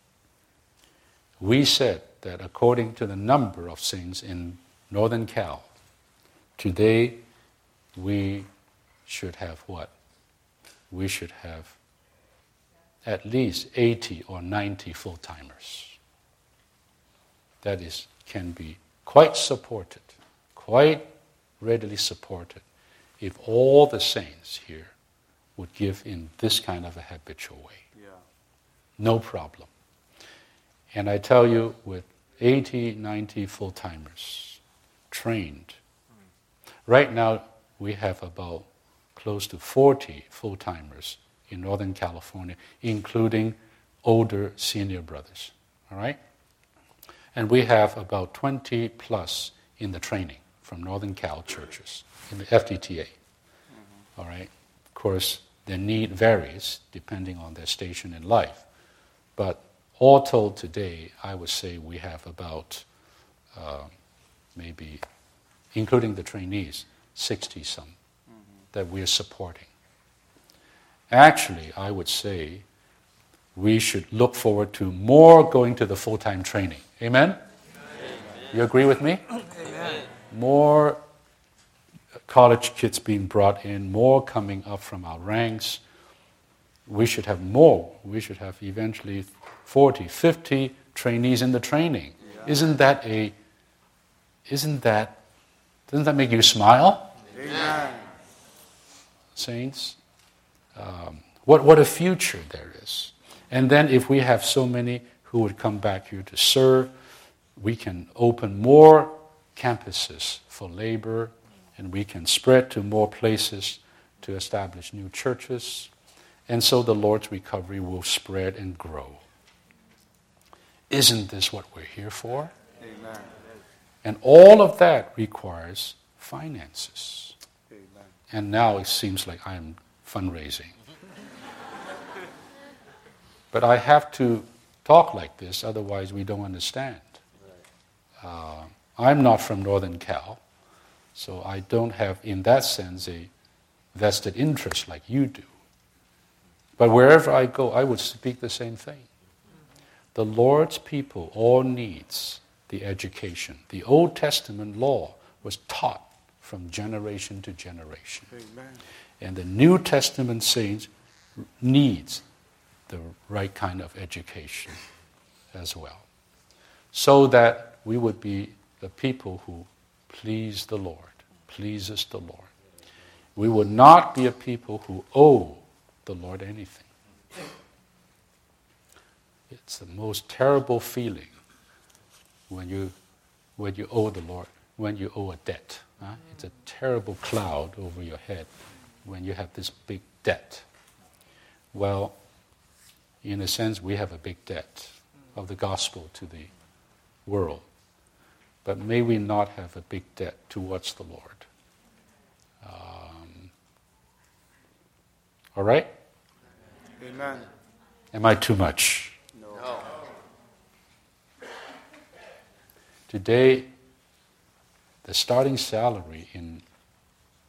We said that according to the number of saints in Northern Cal, today we should have what? We should have at least eighty or ninety full-timers. That is, can be quite supported, quite readily supported, if all the saints here would give in this kind of a habitual way. Yeah. No problem. And I tell you, with eighty, ninety full-timers trained, right now we have about close to forty full-timers in Northern California, including older senior brothers. All right? And we have about twenty plus in the training from Northern Cal churches, in the F D T A. Mm-hmm. All right? Of course, their need varies depending on their station in life. But all told today, I would say we have about uh, maybe, including the trainees, sixty-some mm-hmm. that we are supporting. Actually, I would say we should look forward to more going to the full-time training. Amen? Amen. You agree with me? Amen. More college kids being brought in, more coming up from our ranks. We should have more. We should have eventually forty, fifty trainees in the training. Yeah. Isn't that a, isn't that, doesn't that make you smile? Amen. Saints? Um, what, what a future there is. And then if we have so many who would come back here to serve, we can open more campuses for labor, and we can spread to more places to establish new churches. And so the Lord's recovery will spread and grow. Isn't this what we're here for? Amen. And all of that requires finances. Amen. And now it seems like I'm fundraising. But I have to talk like this, otherwise we don't understand. Uh, I'm not from Northern Cal, so I don't have, in that sense, a vested interest like you do. But wherever I go, I would speak the same thing. The Lord's people all needs the education. The Old Testament law was taught from generation to generation. Amen. And the New Testament saints needs the right kind of education as well, so that we would be the people who please the Lord, pleases the Lord. We would not be a people who owe the Lord anything. It's the most terrible feeling when you when you owe the Lord, when you owe a debt. Huh? It's a terrible cloud over your head when you have this big debt. Well, in a sense, we have a big debt of the gospel to the world. But may we not have a big debt towards the Lord. Um, all right? Amen. Am I too much? No. Today, the starting salary in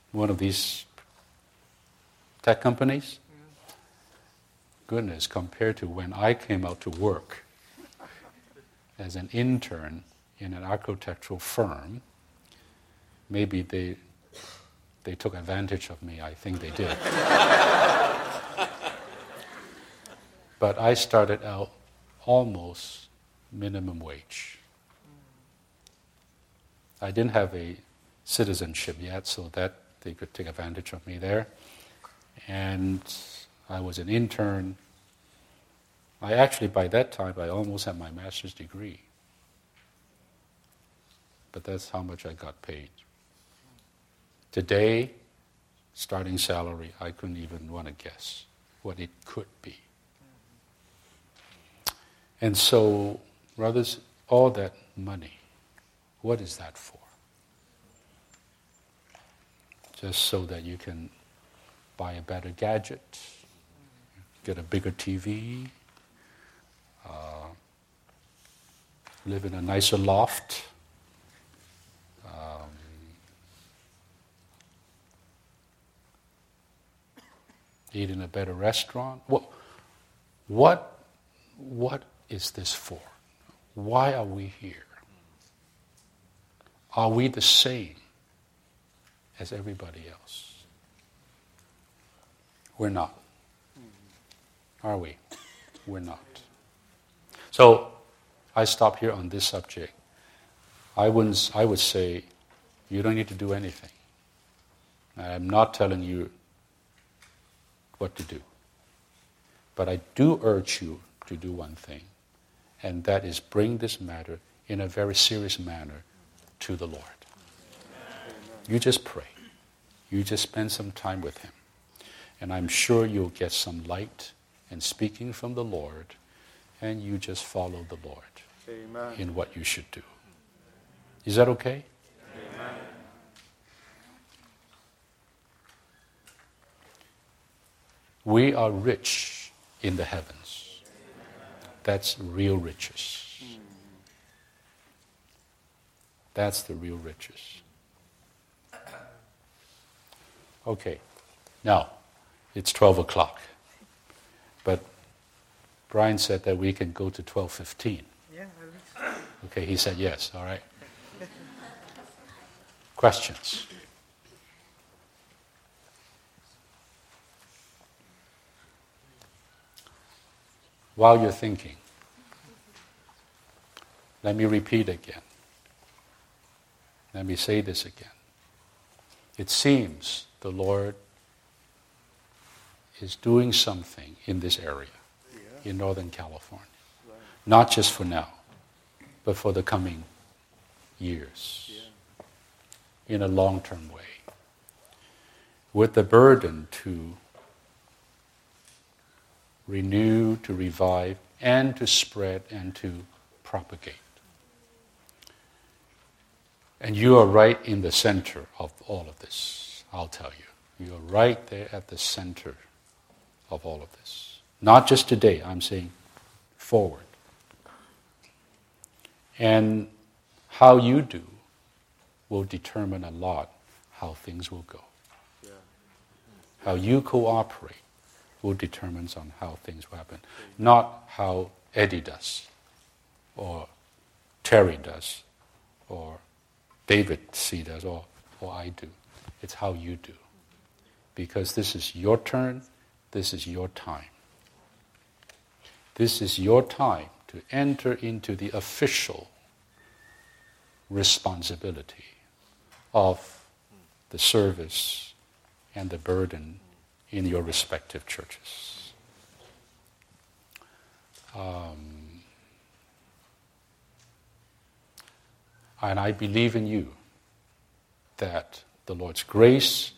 one of these tech companies? Goodness, compared to when I came out to work as an intern in an architectural firm, maybe they they took advantage of me. I think they did. But I started out almost minimum wage. I didn't have a citizenship yet, so that they could take advantage of me there. And I was an intern. I actually, by that time, I almost had my master's degree. But that's how much I got paid. Today, starting salary, I couldn't even want to guess what it could be. And so, brothers, all that money, what is that for? Just so that you can buy a better gadget, get a bigger T V, uh, live in a nicer loft, um, eat in a better restaurant. What, what, what is this for? Why are we here? Are we the same as everybody else? We're not. Are we? We're not. So, I stop here on this subject. I wouldn't. I would say, you don't need to do anything. I'm not telling you what to do. But I do urge you to do one thing, and that is bring this matter in a very serious manner to the Lord. You just pray. You just spend some time with Him. And I'm sure you'll get some light and speaking from the Lord, and you just follow the Lord Amen. In what you should do. Is that okay? Amen. We are rich in the heavens. That's real riches. That's the real riches. Okay, now it's twelve o'clock. But Brian said that we can go to twelve fifteen. Yeah, I think so. Okay, he said yes, all right. Questions? While you're thinking, let me repeat again. Let me say this again. It seems the Lord is doing something in this area, yeah. in Northern California. Right. Not just for now, but for the coming years, yeah. in a long-term way. With the burden to renew, to revive, and to spread, and to propagate. And you are right in the center of all of this, I'll tell you. You are right there at the center of all of this. Not just today, I'm saying forward. And how you do will determine a lot how things will go. Yeah. How you cooperate will determine on how things will happen. Not how Eddie does, or Terry does, or David C. does, or, or I do. It's how you do. Because this is your turn, this is your time. This is your time to enter into the official responsibility of the service and the burden in your respective churches. Um, and I believe in you that the Lord's grace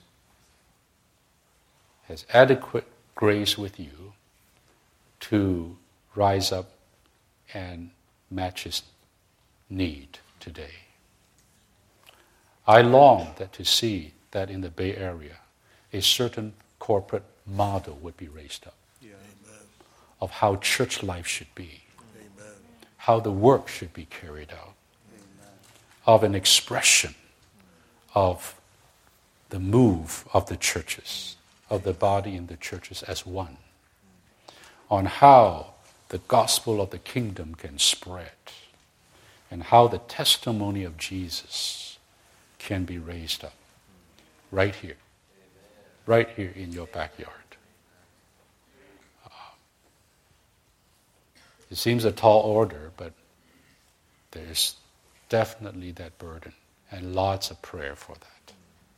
has adequate grace with you to rise up and match His need today. I long that to see that in the Bay Area, a certain corporate model would be raised up yeah. of how church life should be, Amen. How the work should be carried out, Amen. Of an expression of the move of the churches, of the body in the churches as one, on how the gospel of the kingdom can spread, and how the testimony of Jesus can be raised up, right here, right here in your backyard. Uh, it seems a tall order, but there's definitely that burden, and lots of prayer for that.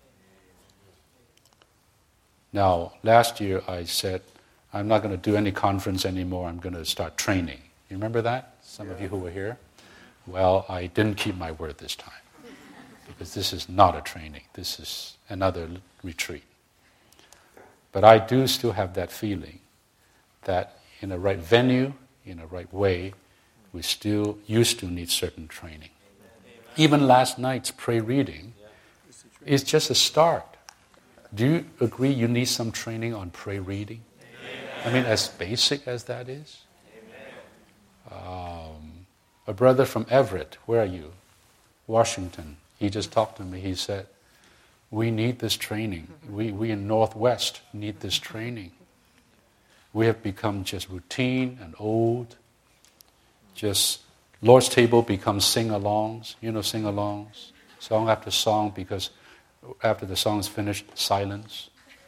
Now, last year I said, I'm not going to do any conference anymore, I'm going to start training. You remember that? Some yeah. of you who were here? Well, I didn't keep my word this time, because this is not a training, this is another retreat. But I do still have that feeling that in a right venue, in a right way, we still, you still need certain training. Even last night's prayer reading is just a start. Do you agree you need some training on prayer reading? I mean, as basic as that is. Um, a brother from Everett, where are you? Washington. He just talked to me. He said, we need this training. We, we in Northwest need this training. We have become just routine and old. Just Lord's table becomes sing-alongs. You know sing-alongs? Song after song, because after the song is finished, silence.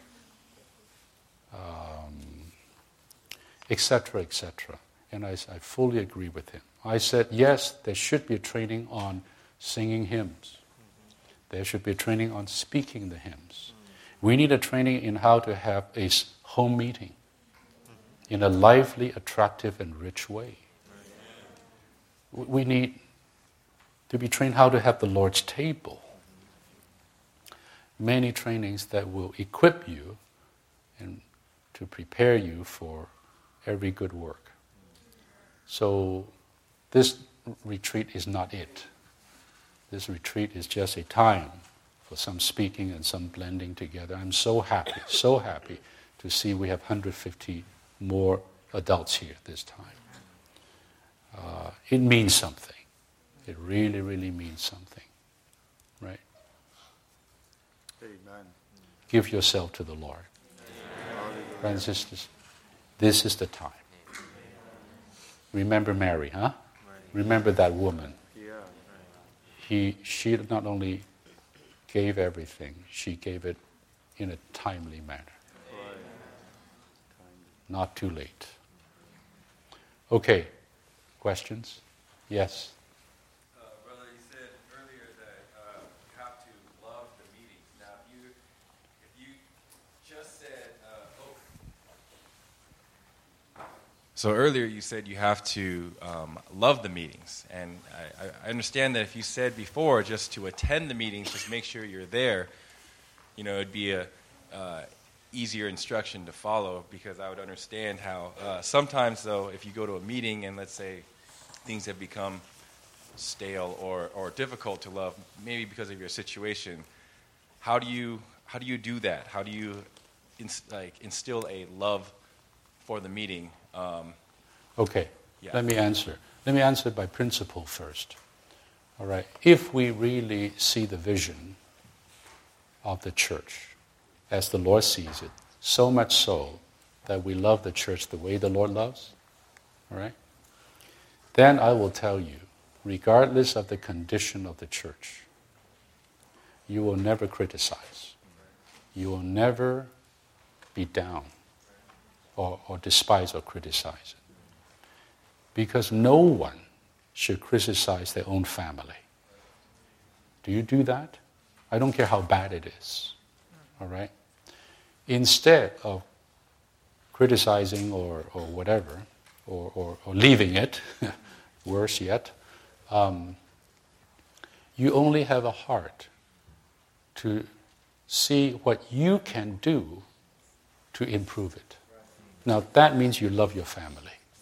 Um, et cetera, et cetera. And I, I fully agree with him. I said, yes, there should be a training on singing hymns. There should be a training on speaking the hymns. We need a training in how to have a home meeting in a lively, attractive, and rich way. We need to be trained how to have the Lord's table. Many trainings that will equip you and to prepare you for every good work. So this retreat is not it. This retreat is just a time for some speaking and some blending together. I'm so happy, so happy to see we have one hundred fifty more adults here this time. Uh, it means something. It really, really means something. Right? Amen. Give yourself to the Lord. Brothers and sisters, this is the time. Remember Mary, huh? Remember that woman. He, she not only gave everything, she gave it in a timely manner. Not too late. Okay. Questions? Yes? Uh, brother, you said earlier that uh, you have to love the meetings. Now, if you if you just said, uh, oh. So earlier you said you have to um, love the meetings. And I, I understand that if you said before just to attend the meetings, just make sure you're there, you know, it'd be a uh, easier instruction to follow, because I would understand how uh, sometimes, though, if you go to a meeting and let's say things have become stale or, or difficult to love, maybe because of your situation, how do you how do you do that? How do you ins- like instill a love for the meeting? Um, okay, yeah. Let me answer. Let me answer by principle first. All right. If we really see the vision of the church as the Lord sees it, so much so that we love the church the way the Lord loves, all right? Then I will tell you, regardless of the condition of the church, you will never criticize. You will never be down or, or despise or criticize it. Because no one should criticize their own family. Do you do that? I don't care how bad it is. All right? Instead of criticizing or, or whatever, or, or, or leaving it, worse yet, um, you only have a heart to see what you can do to improve it. Now, that means you love your family.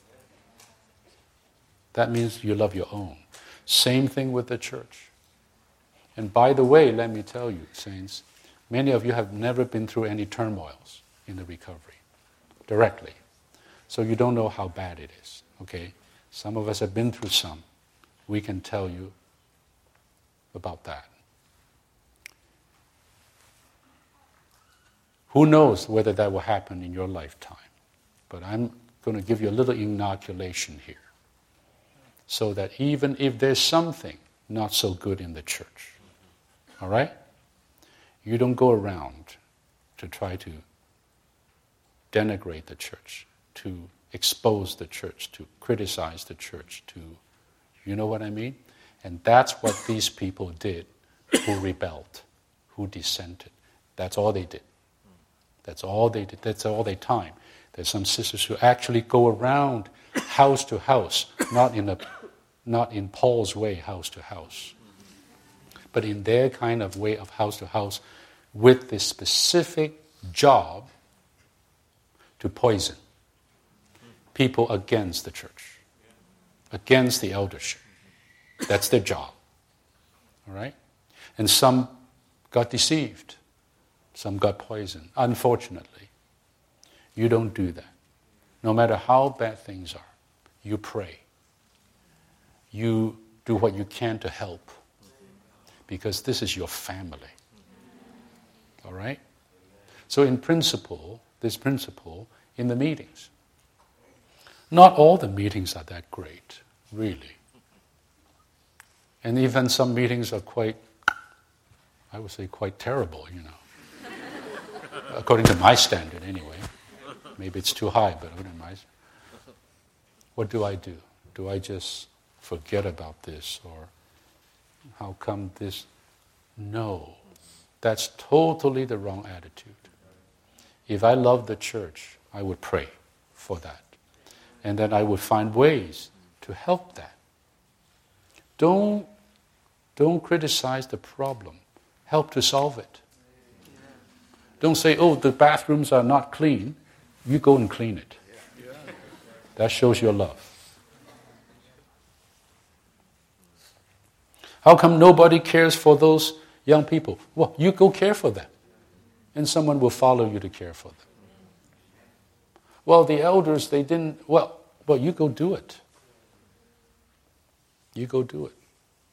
That means you love your own. Same thing with the church. And by the way, let me tell you, saints, many of you have never been through any turmoils in the recovery, directly. So you don't know how bad it is, okay? Some of us have been through some. We can tell you about that. Who knows whether that will happen in your lifetime? But I'm going to give you a little inoculation here, so that even if there's something not so good in the church, all right? You don't go around to try to denigrate the church, to expose the church, to criticize the church, to, you know what I mean? And that's what these people did who rebelled, who dissented. That's all they did. That's all they did. That's all their time. There's some sisters who actually go around house to house, not in a, not in Paul's way, house to house, but in their kind of way of house to house, with the specific job to poison people against the church, against the eldership. That's their job. All right? And some got deceived. Some got poisoned, unfortunately. You don't do that. No matter how bad things are, you pray. You do what you can to help. Because this is your family. All right? So in principle, this principle in the meetings. Not all the meetings are that great, really. And even some meetings are quite, I would say, quite terrible, you know. According to my standard, anyway. Maybe it's too high, but according to my... What do I do? Do I just forget about this, or how come this? No. That's totally the wrong attitude. If I love the church, I would pray for that. And then I would find ways to help that. Don't, don't criticize the problem. Help to solve it. Don't say, oh, the bathrooms are not clean. You go and clean it. That shows your love. How come nobody cares for those young people? Well, you go care for them. And someone will follow you to care for them. Well, the elders, they didn't, well, well, you go do it. You go do it.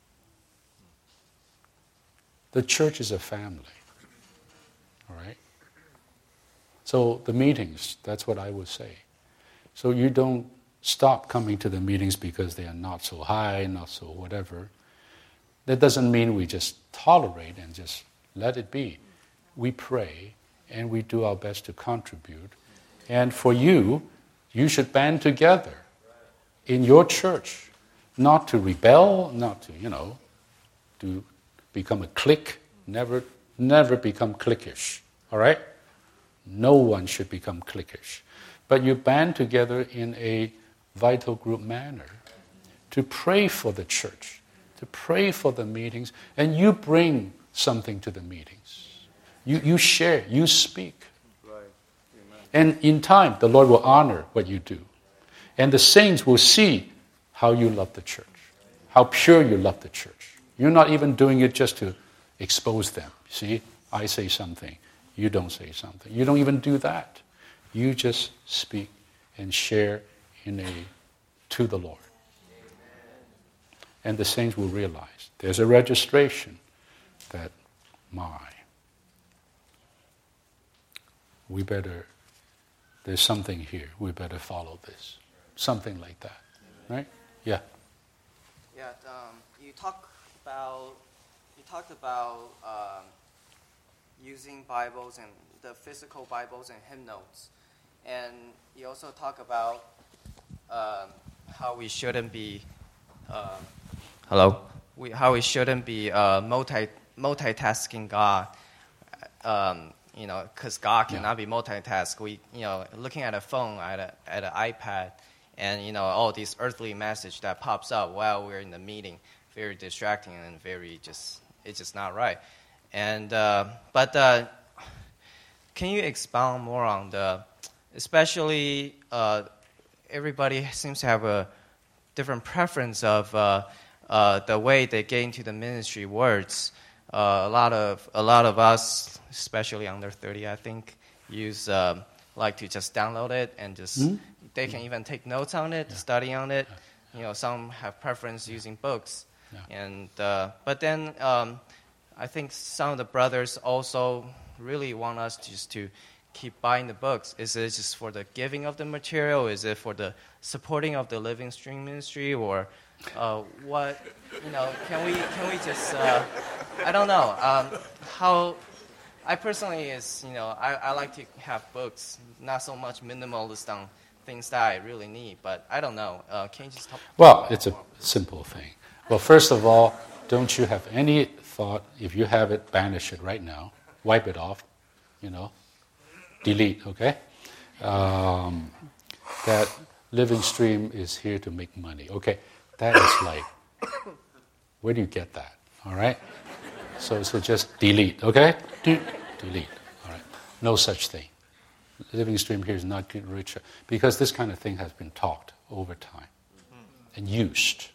The church is a family. All right? So the meetings, that's what I would say. So you don't stop coming to the meetings because they are not so high, not so whatever. That doesn't mean we just tolerate and just let it be. We pray and we do our best to contribute. And for you, you should band together in your church, not to rebel, not to, you know, to become a clique. Never, never become cliquish. All right? No one should become cliquish. But you band together in a vital group manner to pray for the church, to pray for the meetings, and you bring something to the meetings. You, you share, you speak. Right. Amen. And in time, the Lord will honor what you do. And the saints will see how you love the church, how pure you love the church. You're not even doing it just to expose them. See, I say something, you don't say something. You don't even do that. You just speak and share in a to the Lord. And the saints will realize there's a registration that, my, we better, there's something here, we better follow this. Something like that, right? Yeah. Yeah, um, you talk about, you talked about um, using Bibles and the physical Bibles and hymn notes. And you also talk about um, how we shouldn't be, uh, hello, we, how we shouldn't be uh, multi multitasking God, um, you know, because God cannot yeah. be multitasked. We, you know, looking at a phone, at a, at an iPad, and you know, all these earthly message that pops up while we're in the meeting, very distracting and very just, it's just not right. And uh, but uh, can you expound more on the, especially uh, everybody seems to have a different preference of uh, uh, the way they get into the ministry words. Uh, a lot of a lot of us, especially under thirty, I think, use um, like to just download it and just mm-hmm. they can even take notes on it, yeah. study on it. Yeah. You know, some have preference using books, yeah. and uh, but then um, I think some of the brothers also really want us just to keep buying the books? Is it just for the giving of the material? Is it for the supporting of the Living Stream ministry, or uh, what? You know, can we can we just? Uh, I don't know. Um, how? I personally is you know I, I like to have books, not so much minimalist on things that I really need. But I don't know. Uh, can you just talk? Well, it's a simple thing. Well, first of all, don't you have any thought? If you have it, banish it right now. Wipe it off. You know. Delete, okay? Um, that Living Stream is here to make money. Okay, that is like, where do you get that? All right? So, so just delete, okay? De- delete, all right? No such thing. Living Stream here is not getting richer because this kind of thing has been talked over time and used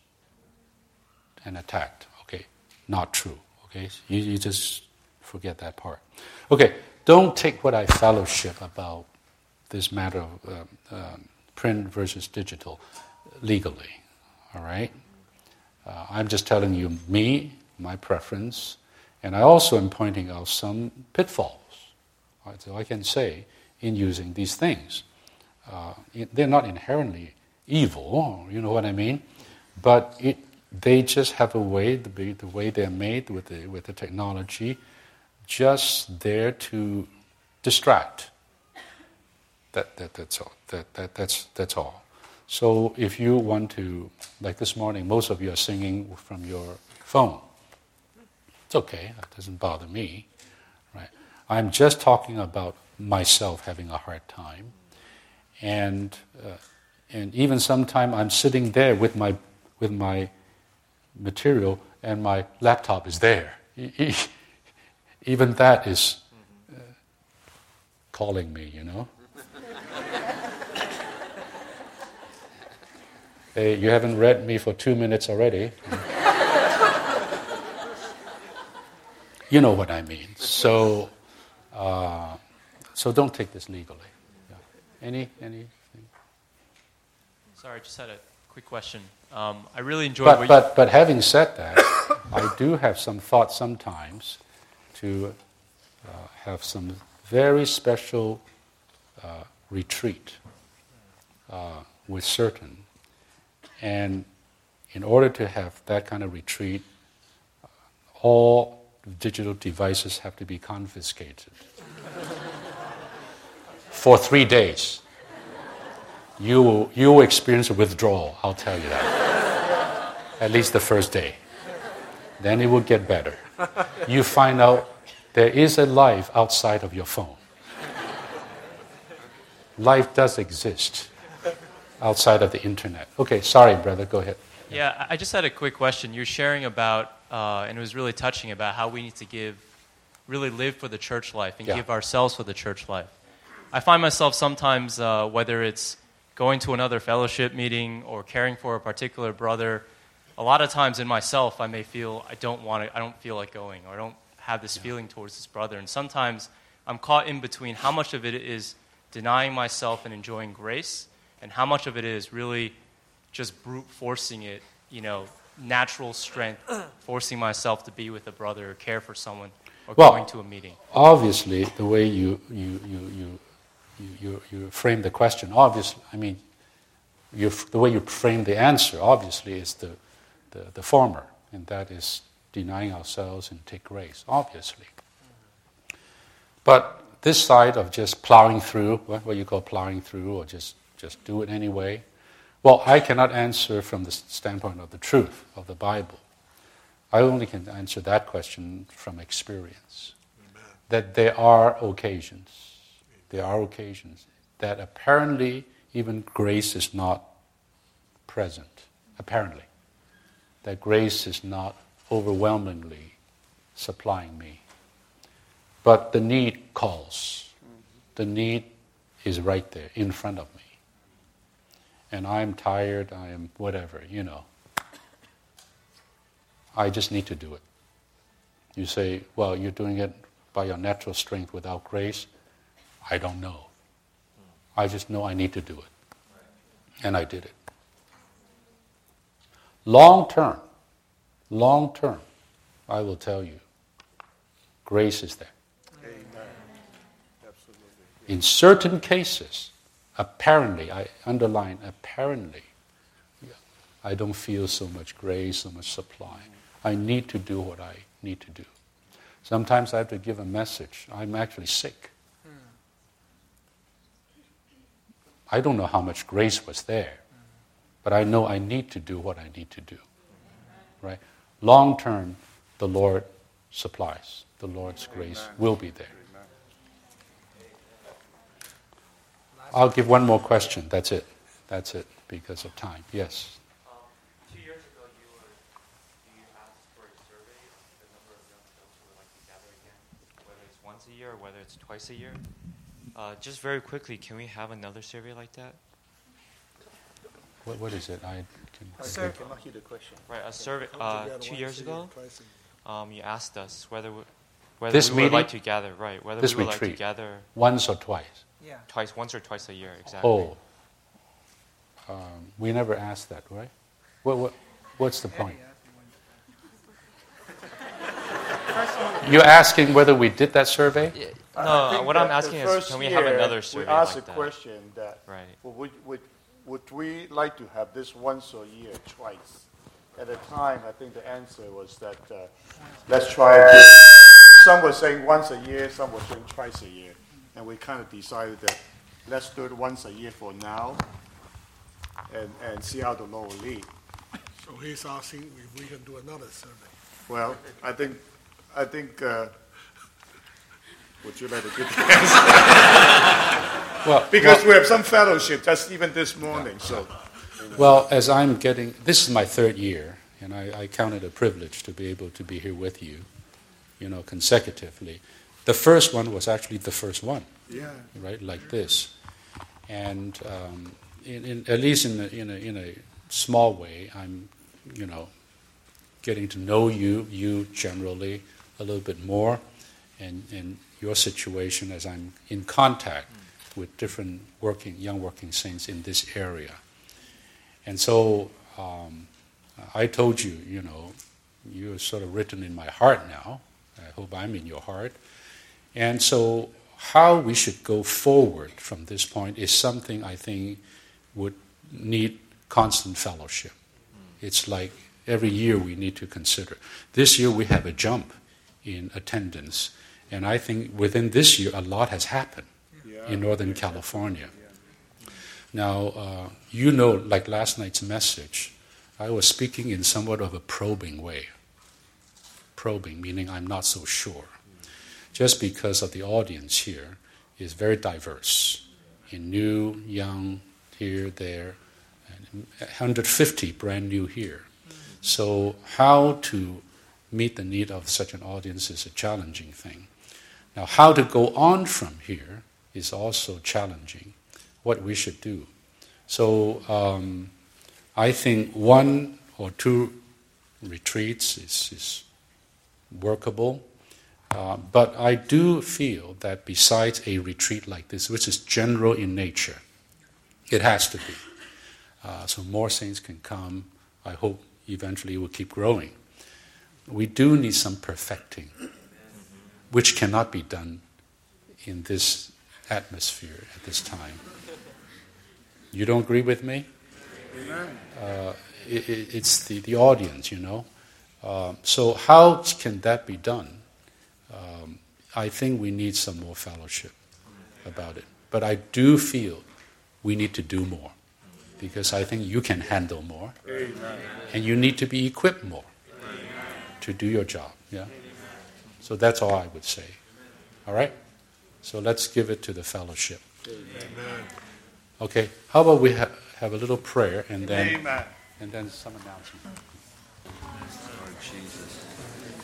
and attacked, okay? Not true, okay? You, you just forget that part. Okay. Don't take what I fellowship about this matter of uh, uh, print versus digital legally, all right? Uh, I'm just telling you me, my preference, and I also am pointing out some pitfalls, right, so I can say, in using these things. Uh, it, they're not inherently evil, you know what I mean? But it, they just have a way, the, the way they're made with the, with the technology, just there to distract. That, that that's all. That, that that's that's all. So if you want to, like this morning, most of you are singing from your phone. It's okay. That doesn't bother me, right? I'm just talking about myself having a hard time, and uh, and even sometime I'm sitting there with my with my material, and my laptop is there. Even that is uh, calling me, you know. Hey, you haven't read me for two minutes already. You know what I mean. So, uh, so don't take this legally. Yeah. Any, anything? Sorry, I just had a quick question. Um, I really enjoyed. But what but you... but having said that, I do have some thoughts sometimes to uh, have some very special uh, retreat uh, with certain. And in order to have that kind of retreat, uh, all digital devices have to be confiscated for three days. You will, you will experience a withdrawal, I'll tell you that. At least the first day. Then it will get better. You find out there is a life outside of your phone. Life does exist outside of the internet. Okay, sorry, brother, go ahead. Yeah, I just had a quick question. You're sharing about, uh, and it was really touching, about how we need to give, really live for the church life and yeah. give ourselves for the church life. I find myself sometimes, uh, whether it's going to another fellowship meeting or caring for a particular brother, a lot of times in myself I may feel I don't want to, I don't feel like going, or I don't have this feeling towards this brother. And sometimes I'm caught in between how much of it is denying myself and enjoying grace, and how much of it is really just brute forcing it, you know, natural strength, forcing myself to be with a brother or care for someone, or well, going to a meeting. Obviously, the way you you you you you, you, you frame the question, obviously, I mean, you, the way you frame the answer, obviously, is the, the, the former, and that is denying ourselves and take grace, obviously. But this side of just plowing through, what, what you call plowing through, or just, just do it anyway, well, I cannot answer from the standpoint of the truth of the Bible. I only can answer that question from experience. Amen. That there are occasions, there are occasions that apparently even grace is not present, apparently. That grace is not overwhelmingly supplying me. But the need calls. The need is right there in front of me. And I'm tired, I am whatever, you know. I just need to do it. You say, well, you're doing it by your natural strength without grace. I don't know. I just know I need to do it. And I did it. Long term, long term, I will tell you, grace is there. Amen. In certain cases, apparently, I underline apparently, I don't feel so much grace, so much supply. I need to do what I need to do. Sometimes I have to give a message. I'm actually sick. I don't know how much grace was there, but I know I need to do what I need to do. Right? Long term, the Lord supplies. The Lord's grace Amen. Will be there. Amen. I'll give one more question. That's it. That's it because of time. Yes. Um, two years ago, you were you asked for a survey of the number of young adults who would like to gather again, whether it's once a year or whether it's twice a year. Uh, just very quickly, can we have another survey like that? What, what is it? I can. Sir, can I hear the question? Right, a survey. Uh, two years ago, um, you asked us whether we, whether this we meeting? would like to gather. Right, whether this we would retreat. like to gather once or twice. Yeah. Twice, once or twice a year, exactly. Oh, um, we never asked that, right? What, what, what's the point? You're asking whether we did that survey? Yeah. No, what I'm asking is, can we have another survey we asked like a that? question that, Right. well, would, would, would we like to have this once a year, twice? At the time, I think the answer was that uh, let's try this. Some were saying once a year, some were saying twice a year. And we kind of decided that let's do it once a year for now and, and see how the Lord will lead. So he's asking if we can do another survey. Well, I think, I think, uh, would you like to give the answer? Well, because well, we have some fellowship, just even this morning, so. Well, as I'm getting, this is my third year, and I, I count it a privilege to be able to be here with you, you know, consecutively. The first one was actually the first one, yeah, right, like this. And um, in, in, at least in a, in, a, in a small way, I'm, you know, getting to know you, you generally, a little bit more, and, and your situation as I'm in contact with different working, young working saints in this area. And so um, I told you, you know, you're sort of written in my heart now. I hope I'm in your heart. And so how we should go forward from this point is something I think would need constant fellowship. It's like every year we need to consider. This year we have a jump in attendance. And I think within this year a lot has happened yeah. in Northern California. Now, uh, you know, like last night's message, I was speaking in somewhat of a probing way. Probing, meaning I'm not so sure. Just because of the audience here is very diverse. In new, young, here, there, and one hundred fifty brand new here. So how to meet the need of such an audience is a challenging thing. Now, how to go on from here is also challenging. What we should do. So um, I think one or two retreats is, is workable, uh, but I do feel that besides a retreat like this, which is general in nature, it has to be. Uh, so more saints can come. I hope eventually it will keep growing. We do need some perfecting, which cannot be done in this atmosphere at this time. You don't agree with me? Uh, it, it, it's the, the audience, you know. Uh, so how can that be done? Um, I think we need some more fellowship about it. But I do feel we need to do more because I think you can handle more. Amen. And you need to be equipped more Amen. To do your job. Yeah. So that's all I would say. All right? So let's give it to the fellowship. Amen. Okay, how about we ha- have a little prayer and then Amen. and then some announcement. Lord Jesus.